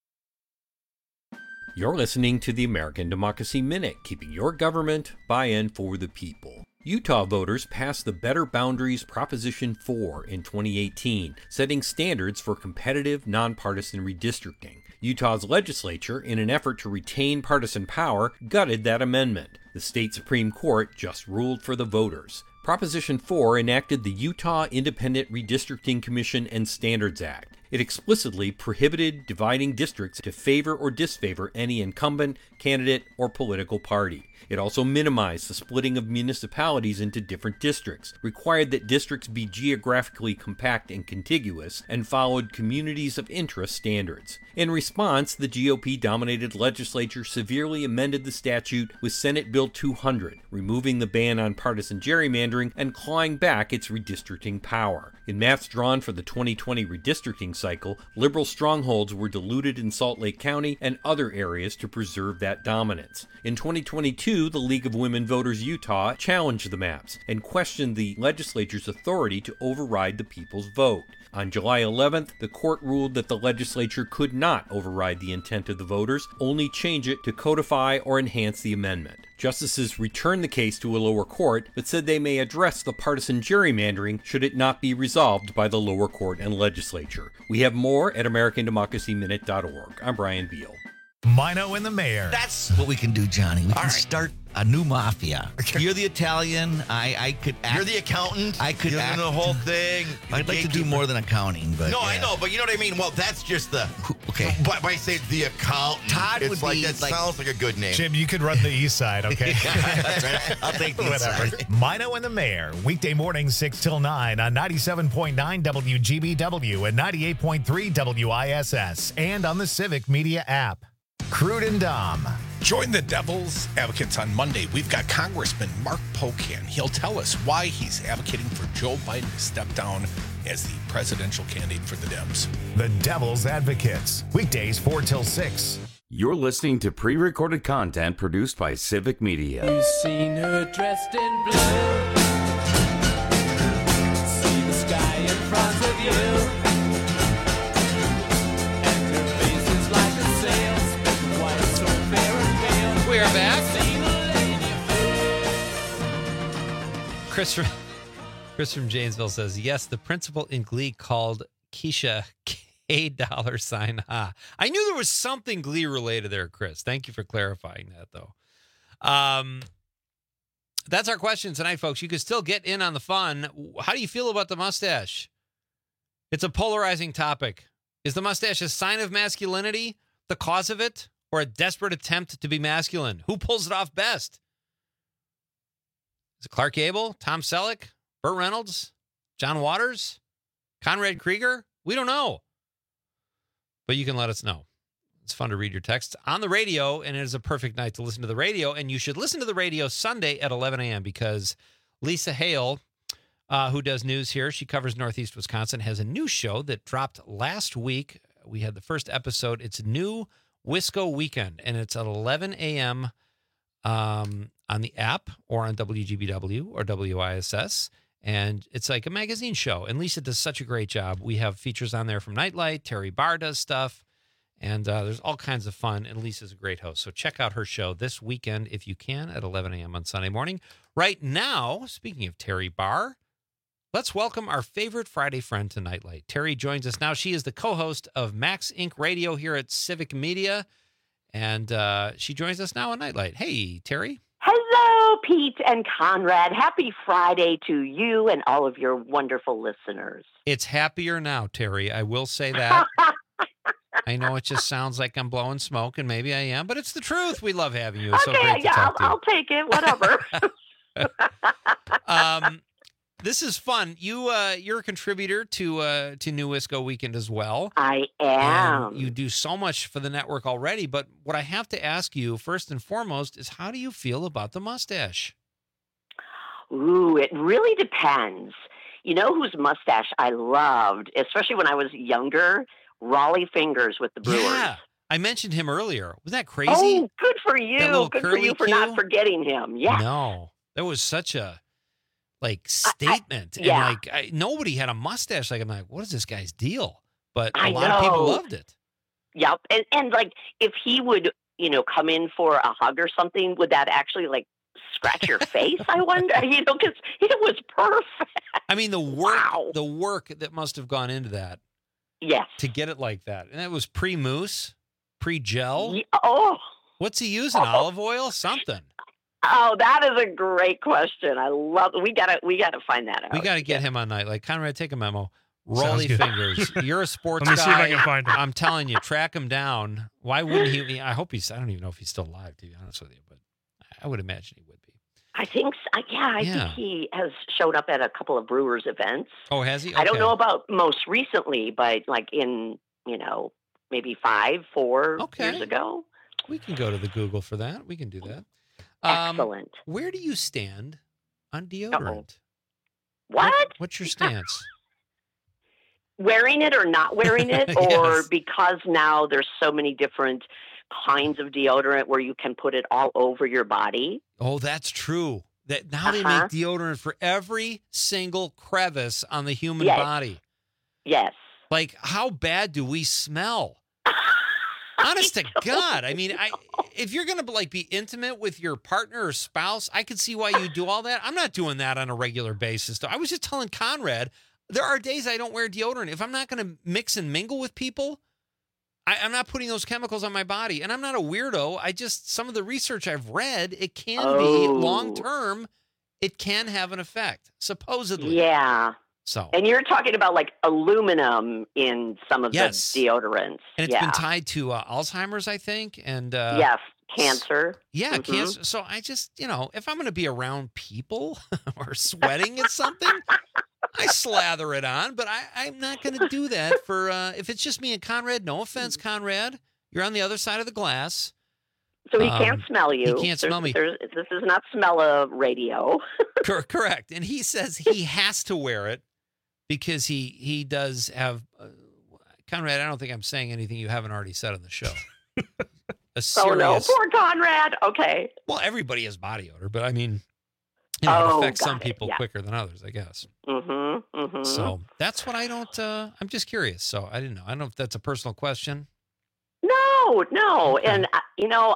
S25: You're listening to the American Democracy Minute, keeping your government buy-in for the people. Utah voters passed the Better Boundaries Proposition four in twenty eighteen, setting standards for competitive, nonpartisan redistricting. Utah's legislature, in an effort to retain partisan power, gutted that amendment. The state Supreme Court just ruled for the voters. Proposition four enacted the Utah Independent Redistricting Commission and Standards Act. It explicitly prohibited dividing districts to favor or disfavor any incumbent, candidate, or political party. It also minimized the splitting of municipalities into different districts, required that districts be geographically compact and contiguous, and followed communities of interest standards. In response, the G O P-dominated legislature severely amended the statute with Senate Bill two hundred, removing the ban on partisan gerrymandering and clawing back its redistricting power. In maps drawn for the twenty twenty redistricting cycle, liberal strongholds were diluted in Salt Lake County and other areas to preserve that dominance. In twenty twenty-two, the League of Women Voters Utah challenged the maps and questioned the legislature's authority to override the people's vote. On July eleventh, the court ruled that the legislature could not override the intent of the voters, only change it to codify or enhance the amendment. Justices returned the case to a lower court, but said they may address the partisan gerrymandering should it not be resolved by the lower court and legislature. We have more at american democracy minute dot org. I'm Brian Beal.
S1: Mino and the Mayor.
S26: That's what we can do, Johnny. We All can right. start a new mafia. You're the Italian. I, I could act.
S27: You're the accountant.
S26: I could
S27: You're
S26: act.
S27: the whole thing.
S26: I'd like to do more than accounting, but
S27: no,
S26: yeah.
S27: I know, but you know what I mean. Well, that's just the
S26: okay.
S27: But by saying the accountant,
S26: Todd
S27: it's
S26: would
S27: like
S26: be
S27: that
S26: like,
S27: sounds like a good name.
S1: Jim, you could run the east side, okay?
S26: That's right. I'll take the
S1: Whatever.
S26: side.
S1: Mino and the Mayor, weekday mornings six till nine on ninety-seven point nine W G B W and ninety-eight point three W I S S, and on the Civic Media app. Crude and Dom.
S28: Join the Devil's Advocates on Monday. We've got Congressman Mark Pocan. He'll tell us why he's advocating for Joe Biden to step down as the presidential candidate for the Dems.
S1: The Devil's Advocates, weekdays four till six.
S15: You're listening to pre-recorded content produced by Civic Media.
S22: You've seen her dressed in blue. See the sky in front of you. And her face is like a sail, speckled white, so fair and pale.
S16: We are back.
S22: Seen a lady
S16: Chris from, Chris from Janesville says, yes, the principal in Glee called Keisha K dollar sign ha. I knew there was something Glee related there, Chris. Thank you for clarifying that, though. Um, that's our question tonight, folks. You can still get in on the fun. How do you feel about the mustache? It's a polarizing topic. Is the mustache a sign of masculinity, the cause of it, or a desperate attempt to be masculine? Who pulls it off best? Is it Clark Gable, Tom Selleck, Burt Reynolds, John Waters, Conrad Krieger? We don't know. But you can let us know. It's fun to read your texts on the radio, and it is a perfect night to listen to the radio. And you should listen to the radio Sunday at eleven a.m. because Lisa Hale, uh, who does news here, she covers Northeast Wisconsin, has a new show that dropped last week. We had the first episode. It's New Wisco Weekend, and it's at eleven a.m. Um, on the app or on W G B W or W I S S. And it's like a magazine show. And Lisa does such a great job. We have features on there from Nightlight. Terry Barr does stuff. And uh, there's all kinds of fun. And Lisa's a great host. So check out her show this weekend, if you can, at eleven a.m. on Sunday morning. Right now, speaking of Terry Barr, let's welcome our favorite Friday friend to Nightlight. Terry joins us now. She is the co-host of Max Incorporated. Radio here at Civic Media. And uh, she joins us now on Nightlight. Hey, Terry.
S9: Hello, Pete and Conrad. Happy Friday to you and all of your wonderful listeners.
S16: It's happier now, Terry. I will say that. I know it just sounds like I'm blowing smoke, and maybe I am, but it's the truth. We love having you. It's
S9: okay,
S16: so great to
S9: yeah,
S16: talk
S9: I'll,
S16: to you.
S9: I'll take it, whatever.
S16: um, this is fun. You, uh, you're a contributor to uh, to New Wisco Weekend as well.
S9: I am.
S16: And you do so much for the network already, but what I have to ask you first and foremost is, how do you feel about the mustache?
S9: Ooh, it really depends. You know whose mustache I loved, especially when I was younger? Raleigh Fingers with the Brewers.
S16: Yeah, I mentioned him earlier. Was that crazy?
S9: Oh, good for you.
S16: That little
S9: Good for
S16: curly
S9: you for
S16: Q?
S9: not forgetting him. Yeah.
S16: No, that was such a like statement,
S9: I, I, yeah.
S16: and like I, nobody had a mustache. Like I'm like, what is this guy's deal? But a
S9: I
S16: lot of people
S9: know.
S16: loved it.
S9: Yep. And, and like, if he would, you know, come in for a hug or something, would that actually like scratch your face? I wonder, you know, because it was perfect.
S16: I mean, the work, wow. the work that must have gone into that.
S9: Yes.
S16: To get it like that. And it was pre-mousse, pre-gel.
S9: Yeah, oh.
S16: What's he using?
S9: Oh.
S16: Olive oil? Something.
S9: Oh, that is a great question. I love we gotta we gotta find that out.
S16: We gotta get him on night. Like, Conrad, take a memo. Rolly Fingers. You're a sports
S19: Let me
S16: guy.
S19: see if I can find him.
S16: I'm telling you, track him down. Why wouldn't he? I hope he's, I don't even know if he's still alive, to be honest with you, but I would imagine he would be.
S9: I think, so. yeah, I
S16: Yeah.
S9: think he has showed up at a couple of Brewers events.
S16: Oh, has he?
S9: I don't
S16: Okay.
S9: know about most recently, but like in, you know, maybe five, four
S16: Okay.
S9: years ago.
S16: We can go to the Google for that. We can do that.
S9: Excellent.
S16: Um, where do you stand on deodorant?
S9: What?
S16: What's your stance?
S9: Wearing it or not wearing it, or
S16: Yes.
S9: because now there's so many different kinds of deodorant where you can put it all over your body.
S16: Oh, that's true. That now they
S9: Uh-huh.
S16: make deodorant for every single crevice on the human
S9: Yes.
S16: body.
S9: Yes.
S16: Like, how bad do we smell? Honest to God, I mean, I if you're gonna like be intimate with your partner or spouse, I could see why you do all that. I'm not doing that on a regular basis. Though I was just telling Conrad, there are days I don't wear deodorant. If I'm not gonna mix and mingle with people, I, I'm not putting those chemicals on my body. And I'm not a weirdo. I just some of the research I've read, it can
S9: Oh.
S16: be long term. It can have an effect, supposedly.
S9: Yeah.
S16: So
S9: And you're talking about like aluminum in some of
S16: Yes.
S9: the deodorants.
S16: and it's
S9: yeah.
S16: been tied to uh, Alzheimer's, I think, and uh,
S9: yes. Cancer.
S16: Yeah,
S9: Mhm.
S16: cancer. So I just, you know, if I'm going to be around people or sweating at something, I slather it on. But I, I'm not going to do that for, uh, if it's just me and Conrad, no offense, Conrad. You're on the other side of the glass.
S9: So he
S16: Um,
S9: can't smell you.
S16: He can't
S9: There's-
S16: smell me.
S9: there's- this is not smell a radio.
S16: Cor- correct. And he says he has to wear it because he, he does have, uh, Conrad, I don't think I'm saying anything you haven't already said on the show. a serious.
S9: Oh no, poor Conrad. Okay.
S16: Well, everybody has body odor, but I mean, you know,
S9: Oh,
S16: it affects some
S9: got it,
S16: people
S9: yeah.
S16: quicker than others, I guess.
S9: Mm-hmm. Mm-hmm.
S16: So that's what I don't. Uh, I'm just curious. So I didn't know. I don't know if that's a personal question.
S9: No, no, and uh, you know,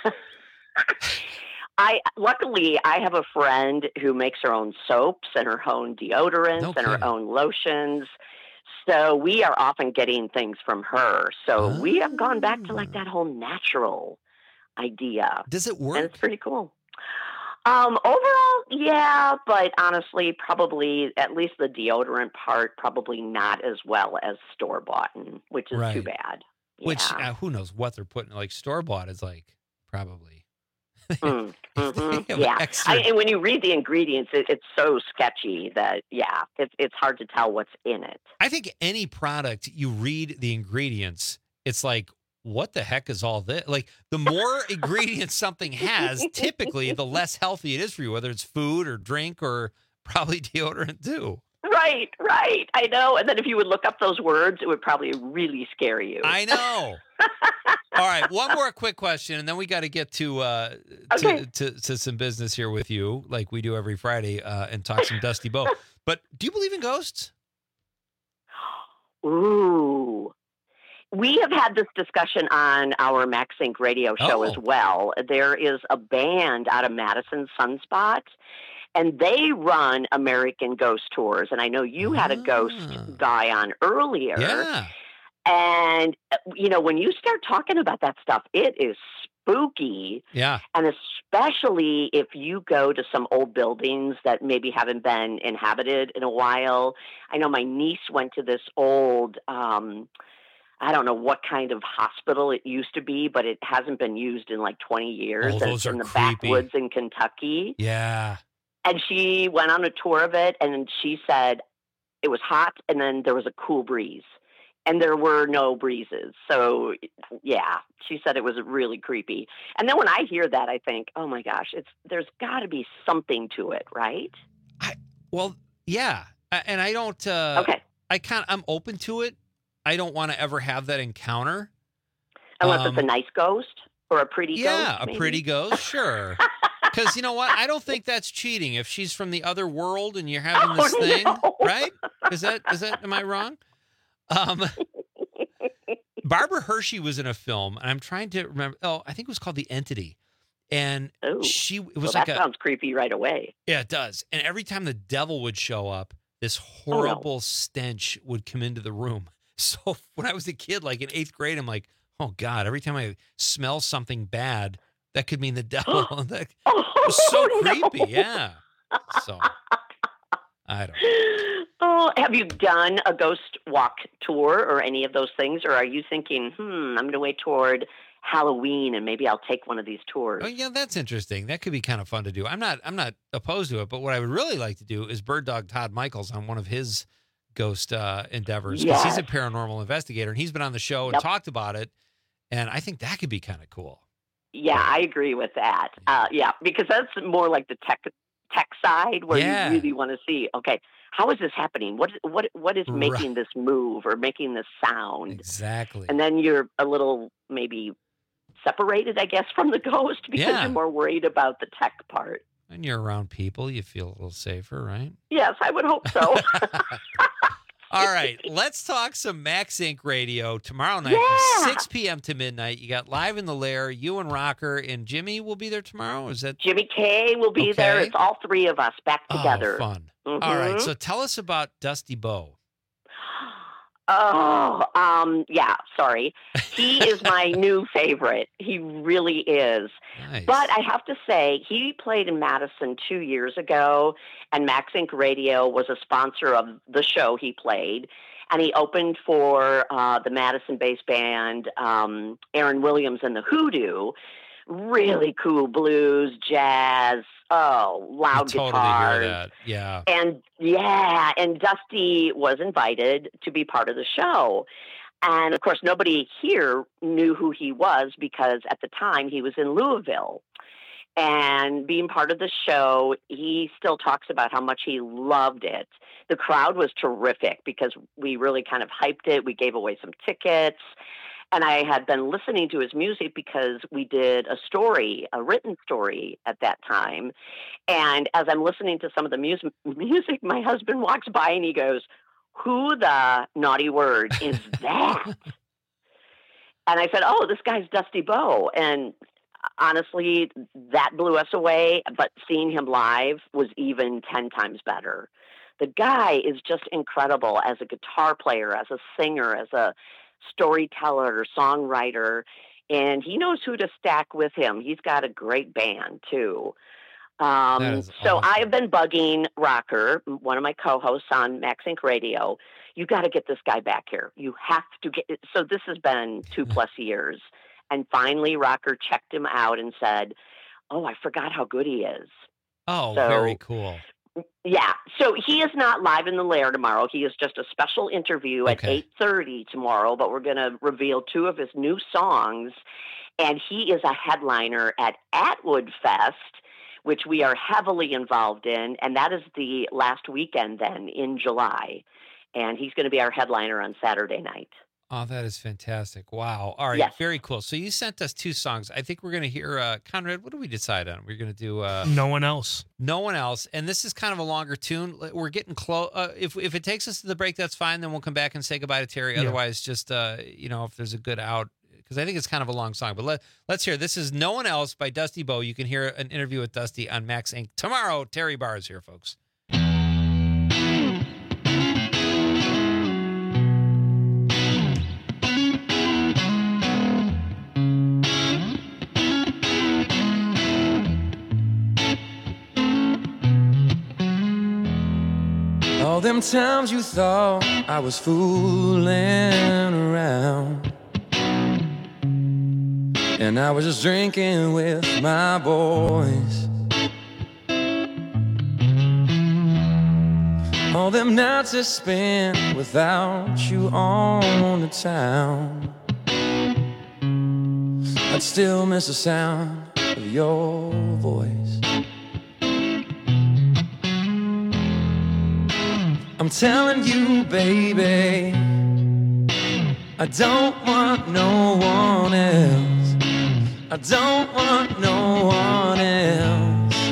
S9: I luckily I have a friend who makes her own soaps and her own deodorants
S16: No
S9: and her
S16: kidding.
S9: own lotions. So we are often getting things from her. So we have gone back to like that whole natural idea.
S16: Does it work?
S9: And it's pretty cool. Um, overall, yeah, but honestly, probably at least the deodorant part, probably not as well as store bought, which is too
S16: Right.
S9: bad.
S16: Which
S9: Yeah.
S16: uh, who knows what they're putting? Like store bought is like probably.
S9: Mm, mhm,
S16: have
S9: yeah,
S16: extra-
S9: I, and when you read the ingredients, it, it's so sketchy that yeah, it's it's hard to tell what's in it.
S16: I think any product you read the ingredients, it's like, what the heck is all this? Like the more ingredients something has, typically the less healthy it is for you, whether it's food or drink or probably deodorant too.
S9: Right, right. I know. And then if you would look up those words, it would probably really scare you.
S16: I know. All right, one more quick question, and then we got to get to, uh,
S9: Okay.
S16: to to to some business here with you, like we do every Friday, uh, and talk some Dusty Bo. But do you believe in ghosts?
S9: Ooh. We have had this discussion on our Max Inc radio show
S16: Oh.
S9: as well. There is a band out of Madison, Sunspot, and they run American Ghost Tours. And I know you had a ghost guy on earlier.
S16: Yeah.
S9: And, uh, you know, when you start talking about that stuff, it is spooky.
S16: Yeah.
S9: And especially if you go to some old buildings that maybe haven't been inhabited in a while. I know my niece went to this old, um, I don't know what kind of hospital it used to be, but it hasn't been used in like twenty years.
S16: Oh,
S9: and
S16: those
S9: it's in
S16: are
S9: the
S16: creepy.
S9: backwoods in Kentucky.
S16: Yeah.
S9: And she went on a tour of it, and she said it was hot, and then there was a cool breeze. And there were no breezes. So, yeah, she said it was really creepy. And then when I hear that, I think, oh, my gosh, it's there's got to be something to it, right?
S16: Well, yeah. A- And I don't, uh,
S9: Okay.
S16: I can't, I'm open to it. I don't want to ever have that encounter.
S9: Unless
S16: Um,
S9: it's a nice ghost or a pretty
S16: Yeah,
S9: ghost.
S16: a
S9: maybe.
S16: pretty ghost, sure. Because you know what? I don't think that's cheating. If she's from the other world and you're having
S9: Oh,
S16: this thing,
S9: no.
S16: right? Is that is that? Am I wrong? Um, Barbara Hershey was in a film, and I'm trying to remember. Oh, I think it was called The Entity, and
S9: Ooh.
S16: she it
S9: Well,
S16: was
S9: that
S16: like a
S9: sounds creepy right away.
S16: yeah, it does. And every time the devil would show up, this
S9: Oh, no.
S16: horrible stench would come into the room. So when I was a kid, like in eighth grade, I'm like, oh God, every time I smell something bad, that could mean the devil. That was so
S9: Oh, no.
S16: creepy. Yeah. So I don't
S9: Oh, have you done a ghost walk tour or any of those things? Or are you thinking, hmm, I'm going to wait toward Halloween and maybe I'll take one of these tours?
S16: Oh yeah, that's interesting. That could be kind of fun to do. I'm not I'm not opposed to it, but what I would really like to do is bird dog Todd Michaels on one of his ghost uh, endeavors, because he's a
S9: Yes.
S16: paranormal investigator and he's been on the show and
S9: Yep.
S16: talked about it, and I think that could be kind of cool.
S9: Yeah, I agree with that. Uh, yeah, because that's more like the tech tech side where
S16: Yeah.
S9: you really want to see, okay, how is this happening? What what what is
S16: Right.
S9: making this move or making this sound?
S16: Exactly.
S9: And then you're a little maybe separated, I guess, from the ghost because
S16: Yeah.
S9: you're more worried about the tech part.
S16: When you're around people, you feel a little safer, right?
S9: Yes, I would hope so.
S16: All right, let's talk some Max Inc Radio tomorrow night
S9: Yeah.
S16: from six p.m. to midnight. You got Live in the Lair. You and Rocker and Jimmy will be there tomorrow. Is that
S9: Jimmy K will be there.
S16: Okay.
S9: It's all three of us back together.
S16: Oh, fun.
S9: Mhm.
S16: All right, so tell us about Dusty Bo.
S9: Oh, um, yeah, sorry. He is my new favorite. He really is.
S16: Nice.
S9: But I have to say, he played in Madison two years ago, and Max Inc Radio was a sponsor of the show he played. And he opened for uh, the Madison-based band um, Aaron Williams and the Hoodoo. Really cool blues, jazz, oh, loud
S16: totally
S9: guitars.
S16: hear that. Yeah.
S9: And yeah, and Dusty was invited to be part of the show. And of course, nobody here knew who he was because at the time he was in Louisville. And being part of the show, he still talks about how much he loved it. The crowd was terrific because we really kind of hyped it. We gave away some tickets. And I had been listening to his music because we did a story, a written story at that time. And as I'm listening to some of the music, music, my husband walks by and he goes, "Who the naughty word is that?" And I said, "Oh, this guy's Dusty Bowe." And honestly, that blew us away. But seeing him live was even ten times better. The guy is just incredible as a guitar player, as a singer, as a storyteller, songwriter, and he knows who to stack with him. He's got a great band too. Um, so awesome. I've been bugging Rocker, one of my co-hosts on Max Inc Radio. You got to get this guy back here. You have to get it. So this has been two plus years. And finally Rocker checked him out and said, "Oh, I forgot how good he is."
S16: Oh,
S9: so,
S16: very cool.
S9: Yeah. So he is not live in the lair tomorrow. He is just a special interview at
S16: Okay.
S9: eight thirty tomorrow, but we're going to reveal two of his new songs. And he is a headliner at Atwood Fest, which we are heavily involved in. And that is the last weekend then in July. And he's going to be our headliner on Saturday night.
S16: Oh, that is fantastic. Wow. All right.
S9: Yes.
S16: Very cool. So you sent us two songs. I think we're going to hear, uh, Conrad, what do we decide on? We're going to do... Uh,
S19: No One Else.
S16: No One Else. And this is kind of a longer tune. We're getting close. Uh, if if it takes us to the break, that's fine. Then we'll come back and say goodbye to Terry.
S19: Yeah.
S16: Otherwise, just, uh, you know, if there's a good out, because I think it's kind of a long song. But let, let's hear. This is No One Else by Dusty Bowe. You can hear an interview with Dusty on Max Incorporated. Tomorrow, Terry Barr is here, folks.
S6: All them times you thought I was fooling around, and I was just drinking with my boys. All them nights I spent without you on the town, I'd still miss the sound of your voice. I'm telling you, baby, I don't want no one else. I don't want no one else.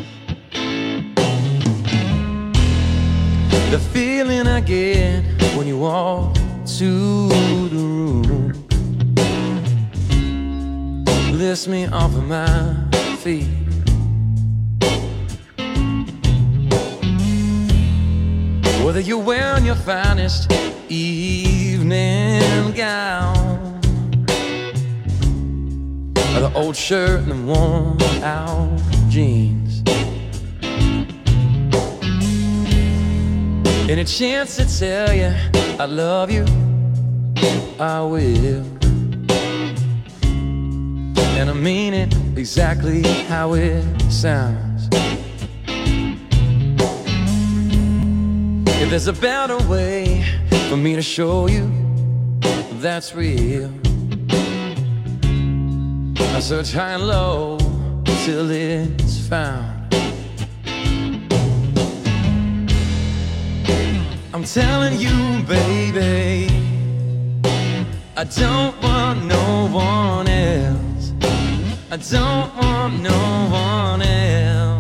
S6: The feeling I get when you walk to the room lifts me off of my feet. Whether you're wearing your finest evening gown or the old shirt and the worn out jeans, any chance to tell you I love you, I will. And I mean it exactly how it sounds. If there's a better way for me to show you that's real, I search high and low till it's found. I'm telling you, baby, I don't want no one else. I don't want no one else.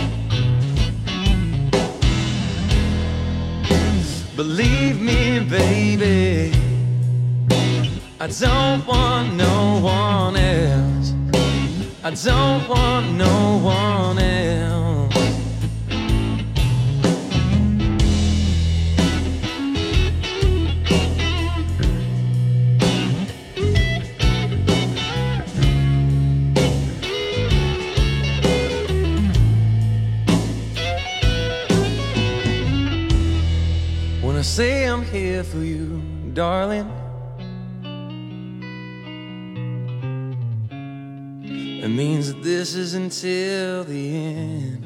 S6: Believe me, baby, I don't want no one else. I don't want no one else. When I say I'm here for you, darling, it means that this is until the end.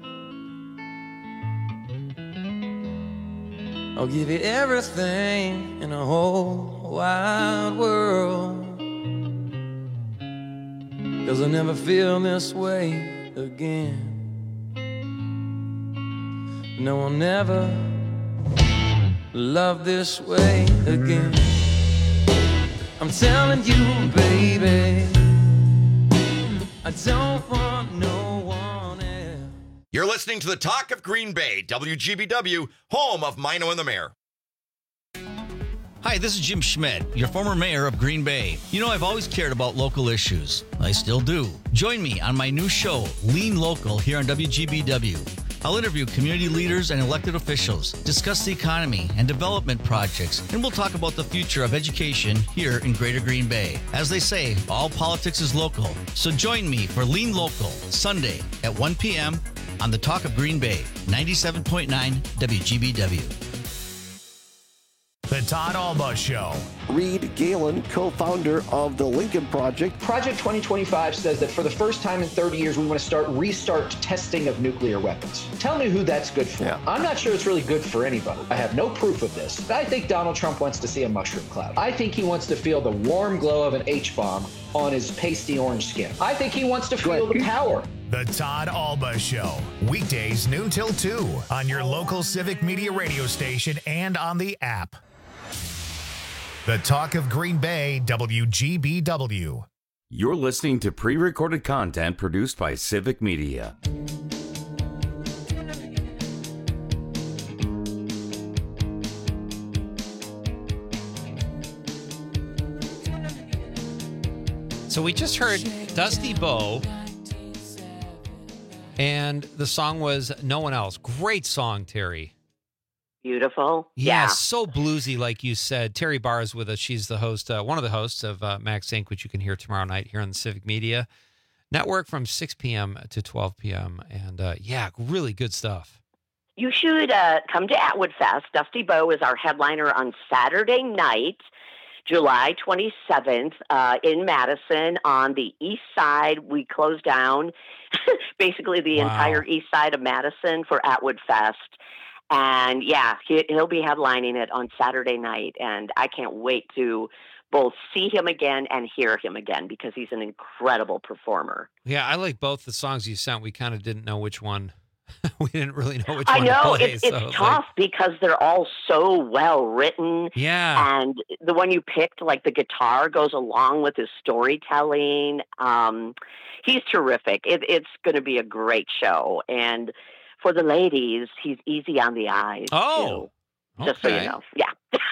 S6: I'll give you everything in the whole wide world, 'cause I'll never feel this way again. No, I'll never love this way again. I'm telling you, baby, I don't want no one else.
S27: You're listening to the Talk of Green Bay, W G B W, home of Mino and the Mayor.
S26: Hi, this is Jim Schmidt, your former mayor of Green Bay. You know, I've always cared about local issues. I still do. Join me on my new show, Lean Local, here on W G B W. I'll interview community leaders and elected officials, discuss the economy and development projects, and we'll talk about the future of education here in Greater Green Bay. As they say, all politics is local. So join me for Lean Local, Sunday at one p.m. on the Talk of Green Bay, ninety-seven point nine W G B W.
S1: The Todd Alba Show.
S10: Reed Galen, co-founder of the Lincoln Project.
S13: Project twenty twenty-five says that for the first time in thirty years, we want to start restart testing of nuclear weapons. Tell me who that's good for. Yeah. I'm not sure it's really good for anybody. I have no proof of this. But I think Donald Trump wants to see a mushroom cloud. I think he wants to feel the warm glow of an H-bomb on his pasty orange skin. I think he wants to feel the power.
S1: The Todd Alba Show. Weekdays noon till two on your local Civic Media radio station and on the app. The Talk of Green Bay, W G B W.
S15: You're listening to pre-recorded content produced by Civic Media.
S16: So we just heard Dusty Bowe, and the song was No One Else. Great song, Terry.
S9: Beautiful.
S16: Yeah,
S9: Yeah.
S16: so bluesy, like you said. Terry Barr is with us. She's the host, uh, one of the hosts of uh, Max Inc, which you can hear tomorrow night here on the Civic Media Network from six p.m. to twelve p.m. And uh, yeah, really good stuff.
S9: You should uh, come to Atwood Fest. Dusty Bowe is our headliner on Saturday night, July twenty-seventh, uh, in Madison on the east side. We close down basically the
S16: Wow.
S9: entire east side of Madison for Atwood Fest. And yeah, he, he'll be headlining it on Saturday night. And I can't wait to both see him again and hear him again because he's an incredible performer.
S16: Yeah, I like both the songs you sent. We kind of didn't know which one. We didn't really know which
S9: I
S16: one
S9: know
S16: to play.
S9: it's,
S16: so
S9: it's
S16: like-
S9: tough because they're all so well written.
S16: Yeah.
S9: And the one you picked, like the guitar goes along with his storytelling. Um, he's terrific. It, it's going to be a great show. And for the ladies, he's easy on the eyes.
S16: Oh,
S9: too, just so
S16: okay.
S9: you know. Yeah.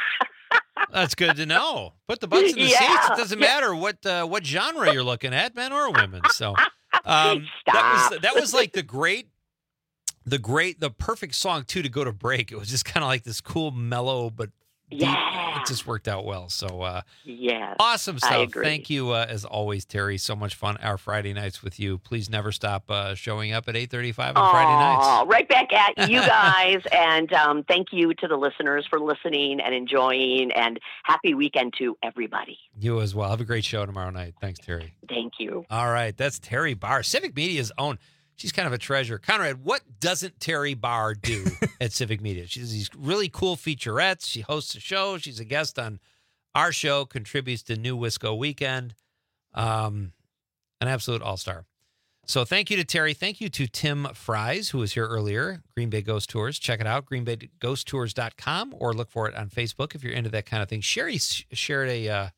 S16: That's good to know. Put the butts in the
S9: Yeah.
S16: seats. It doesn't matter what uh, what genre you're looking at, men or women. So um, that was that was like the great, the great, the perfect song too to go to break. It was just kind of like this cool, mellow, but deep.
S9: Yeah.
S16: It just worked out well. So uh,
S9: Yes.
S16: awesome
S9: I
S16: stuff.
S9: agree.
S16: Thank you uh, as always, Terry. So much fun our Friday nights with you. Please never stop uh, showing up at eight thirty-five on Friday nights.
S9: Aw, right back at you guys. And um, thank you to the listeners for listening and enjoying. And happy weekend to everybody.
S16: You as well. Have a great show tomorrow night. Thanks, Terry.
S9: Thank you.
S16: All right, that's Terry Barr, Civic Media's own. She's kind of a treasure. Conrad, what doesn't Terry Barr do at Civic Media? She does these really cool featurettes. She hosts a show. She's a guest on our show, contributes to New Wisco Weekend. Um, an absolute all-star. So thank you to Terry. Thank you to Tim Fries, who was here earlier, Green Bay Ghost Tours. Check it out, green bay ghost tours dot com, or look for it on Facebook if you're into that kind of thing. Sherry sh- shared a, uh,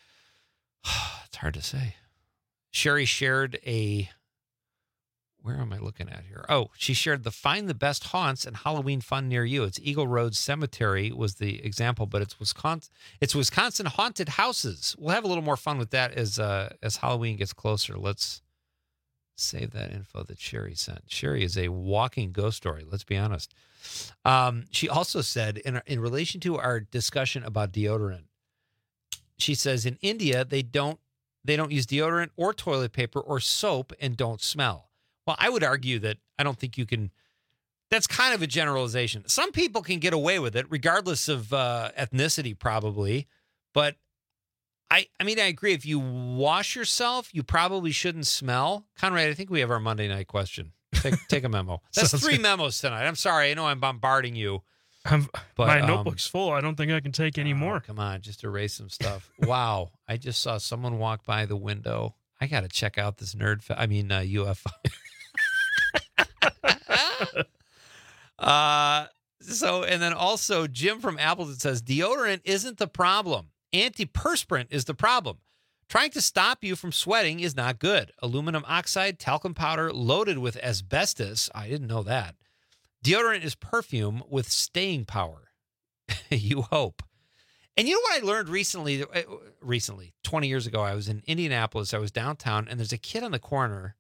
S16: it's hard to say. Sherry shared a, where am I looking at here? Oh, she shared the Find the Best Haunts and Halloween Fun Near You. It's Eagle Road Cemetery was the example, but it's Wisconsin. It's Wisconsin haunted houses. We'll have a little more fun with that as uh, as Halloween gets closer. Let's save that info that Sherry sent. Sherry is a walking ghost story. Let's be honest. Um, she also said in in relation to our discussion about deodorant, she says in India they don't they don't use deodorant or toilet paper or soap and don't smell. Well, I would argue that I don't think you can. That's kind of a generalization. Some people can get away with it, regardless of uh, ethnicity, probably. But I, I mean, I agree. If you wash yourself, you probably shouldn't smell. Conrad, I think we have our Monday night question. Take, take a memo. That's
S19: Sounds
S16: three
S19: good.
S16: memos tonight. I'm sorry. I know I'm bombarding you.
S19: I'm,
S16: But,
S19: my
S16: um,
S19: notebook's full. I don't think I can take any more.
S16: Come on, just erase some stuff. Wow. I just saw someone walk by the window. I got to check out this nerd. Fe- I mean, uh, U F O. uh, so, and then also Jim from Appleton says deodorant isn't the problem. Antiperspirant is the problem. Trying to stop you from sweating is not good. Aluminum oxide, talcum powder loaded with asbestos. I didn't know that. Deodorant is perfume with staying power. You hope. And you know what I learned recently? Recently, twenty years ago, I was in Indianapolis. I was downtown, and there's a kid on the corner,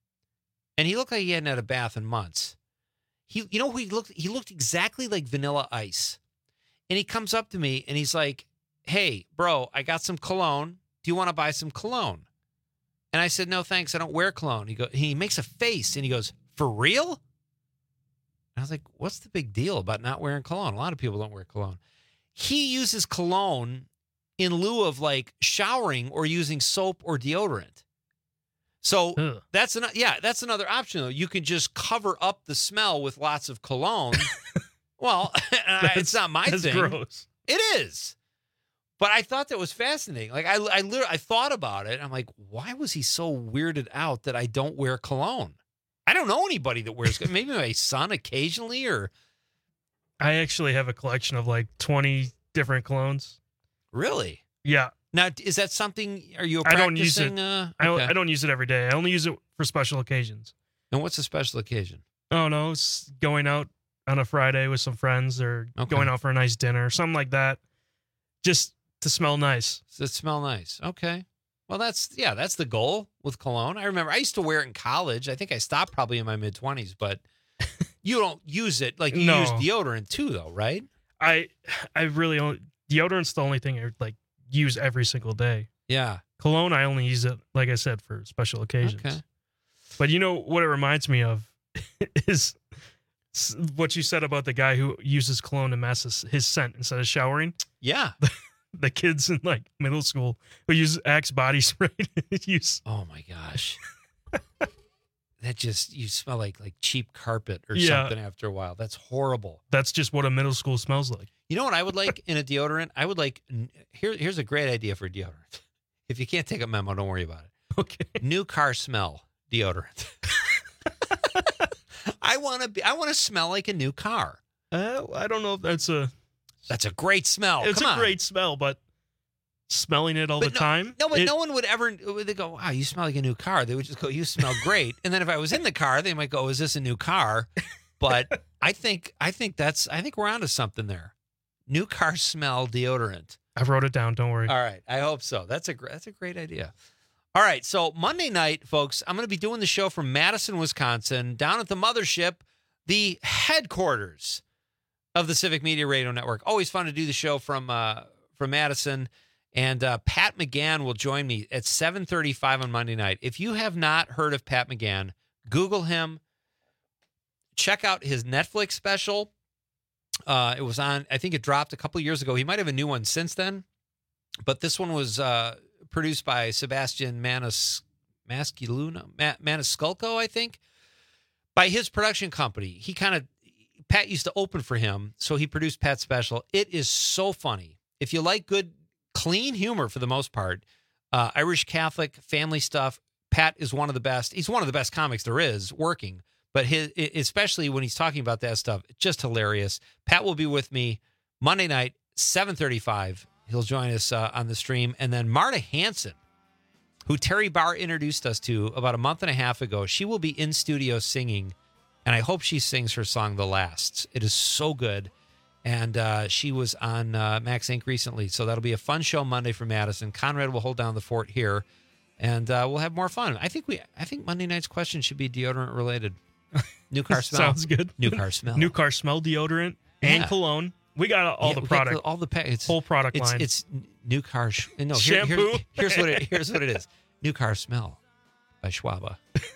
S16: and he looked like he hadn't had a bath in months. He, you know who he looked? He looked exactly like Vanilla Ice. And he comes up to me, and he's like, hey, bro, I got some cologne. Do you want to buy some cologne? And I said, no, thanks. I don't wear cologne. He go, he makes a face, and he goes, for real? And I was like, what's the big deal about not wearing cologne? A lot of people don't wear cologne. He uses cologne in lieu of like showering or using soap or deodorant. So Ugh. that's an, yeah, that's another option though. You can just cover up the smell with lots of cologne. Well, it's not my
S19: that's
S16: thing.
S19: Gross.
S16: It is. But I thought that was fascinating. Like I, I literally, I thought about it. I'm like, why was he so weirded out that I don't wear cologne? I don't know anybody that wears. Maybe my son occasionally, or
S19: I actually have a collection of like twenty different colognes.
S16: Really?
S19: Yeah.
S16: Now, is that something? Are you? A
S19: I don't use it.
S16: Uh,
S19: I, don't,
S16: okay.
S19: I don't use it every day. I only use it for special occasions.
S16: And what's a special occasion?
S19: Oh no, it's going out on a Friday with some friends, or
S16: Okay.
S19: going out for a nice dinner, or something like that. Just to smell nice.
S16: Does it smell nice? Okay. Well, that's, yeah, that's the goal with cologne. I remember I used to wear it in college. I think I stopped probably in my mid-twenties, but you don't use it. Like, you
S19: No.
S16: use deodorant too, though, right?
S19: I I really only deodorant's the only thing I like use every single day.
S16: Yeah.
S19: Cologne, I only use it, like I said, for special occasions.
S16: Okay.
S19: But you know what it reminds me of is s- what you said about the guy who uses cologne to mask his, his scent instead of showering.
S16: Yeah.
S19: The kids in like middle school who use Axe body spray to use.
S16: Oh, my gosh. That just, you smell like like cheap carpet or
S19: Yeah.
S16: something after a while. That's horrible.
S19: That's just what a middle school smells like.
S16: You know what I would like in a deodorant? I would like, here, here's a great idea for deodorant. If you can't take a memo, don't worry about it.
S19: Okay.
S16: New car smell deodorant. I want to be, I want to smell like a new car.
S19: Uh, I don't know if that's a.
S16: That's a great smell.
S19: It's
S16: Come
S19: a
S16: on.
S19: great smell, but smelling it all
S16: But
S19: the
S16: no,
S19: time.
S16: No, but
S19: it-
S16: no one would ever, they go, wow, you smell like a new car. They would just go, you smell great. And then if I was in the car, they might go, is this a new car? But I think, I think that's, I think we're onto something there. New car smell deodorant.
S19: I wrote it down. Don't worry.
S16: All right. I hope so. That's a, gr- that's a great idea. All right. So Monday night, folks, I'm going to be doing the show from Madison, Wisconsin, down at the mothership, the headquarters of the Civic Media Radio Network. Always fun to do the show from uh, from Madison. And uh, Pat McGann will join me at seven thirty-five on Monday night. If you have not heard of Pat McGann, Google him. Check out his Netflix special. Uh, it was on, I think it dropped a couple years ago. He might have a new one since then. But this one was uh, produced by Sebastian Manis, Masculuna, Ma- Maniscalco, I think, by his production company. He kind of, Pat used to open for him, so he produced Pat's special. It is so funny. If you like good, clean humor for the most part, uh, Irish Catholic family stuff, Pat is one of the best. He's one of the best comics there is working, but his, especially when he's talking about that stuff, just hilarious. Pat will be with me Monday night, seven thirty-five. He'll join us uh, on the stream. And then Marta Hanson, who Terry Barr introduced us to about a month and a half ago, she will be in studio singing, and I hope she sings her song, The Lasts. It is so good. And uh, she was on uh, Max Incorporated recently, so that'll be a fun show Monday for Madison. Conrad will hold down the fort here, and uh, we'll have more fun. I think we, I think Monday night's question should be deodorant related. New car smell.
S19: Sounds good.
S16: New car smell.
S19: New car smell deodorant and
S16: Yeah.
S19: cologne. We got all
S16: Yeah,
S19: the
S16: we got
S19: product.
S16: the- all the pa- it's,
S19: whole product
S16: it's,
S19: line.
S16: It's new car. Sh- no, here, here-
S19: Shampoo.
S16: here's what it. Here's what it is. New car smell by Schwaba.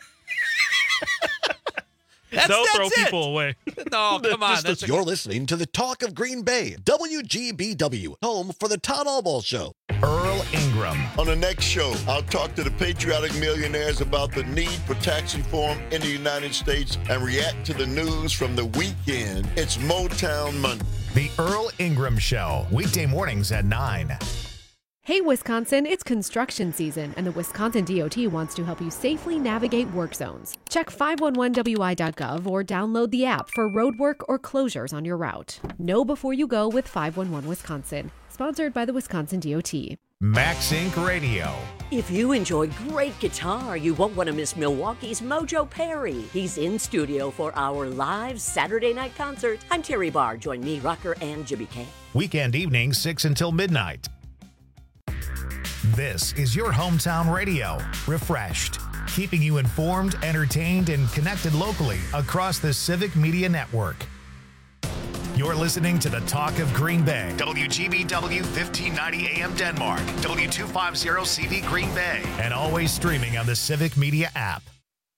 S16: That's,
S19: They'll
S16: that's
S19: throw
S16: it.
S19: people away.
S16: No, come on.
S19: Just
S16: That's a-
S10: You're listening to the Talk of Green Bay, W G B W, home for the Todd Allball Show.
S1: Earl Ingram.
S3: On the next show, I'll talk to the patriotic millionaires about the need for tax reform in the United States and react to the news from the weekend. It's Motown Monday.
S1: The Earl Ingram Show, weekday mornings at nine.
S2: Hey, Wisconsin, it's construction season, and the Wisconsin D O T wants to help you safely navigate work zones. Check five one one W I dot gov or download the app for road work or closures on your route. Know before you go with five one one Wisconsin. Sponsored by the Wisconsin D O T.
S1: Max Inc Radio.
S4: If you enjoy great guitar, you won't want to miss Milwaukee's Mojo Perry. He's in studio for our live Saturday night concert. I'm Terry Barr. Join me, Rucker, and Jimmy K.
S1: Weekend evenings, six until midnight. This is your hometown radio. Refreshed. Keeping you informed, entertained, and connected locally across the Civic Media Network. You're listening to the Talk of Green Bay. W G B W fifteen ninety A M Denmark. W two fifty C V Green Bay. And always streaming on the Civic Media app.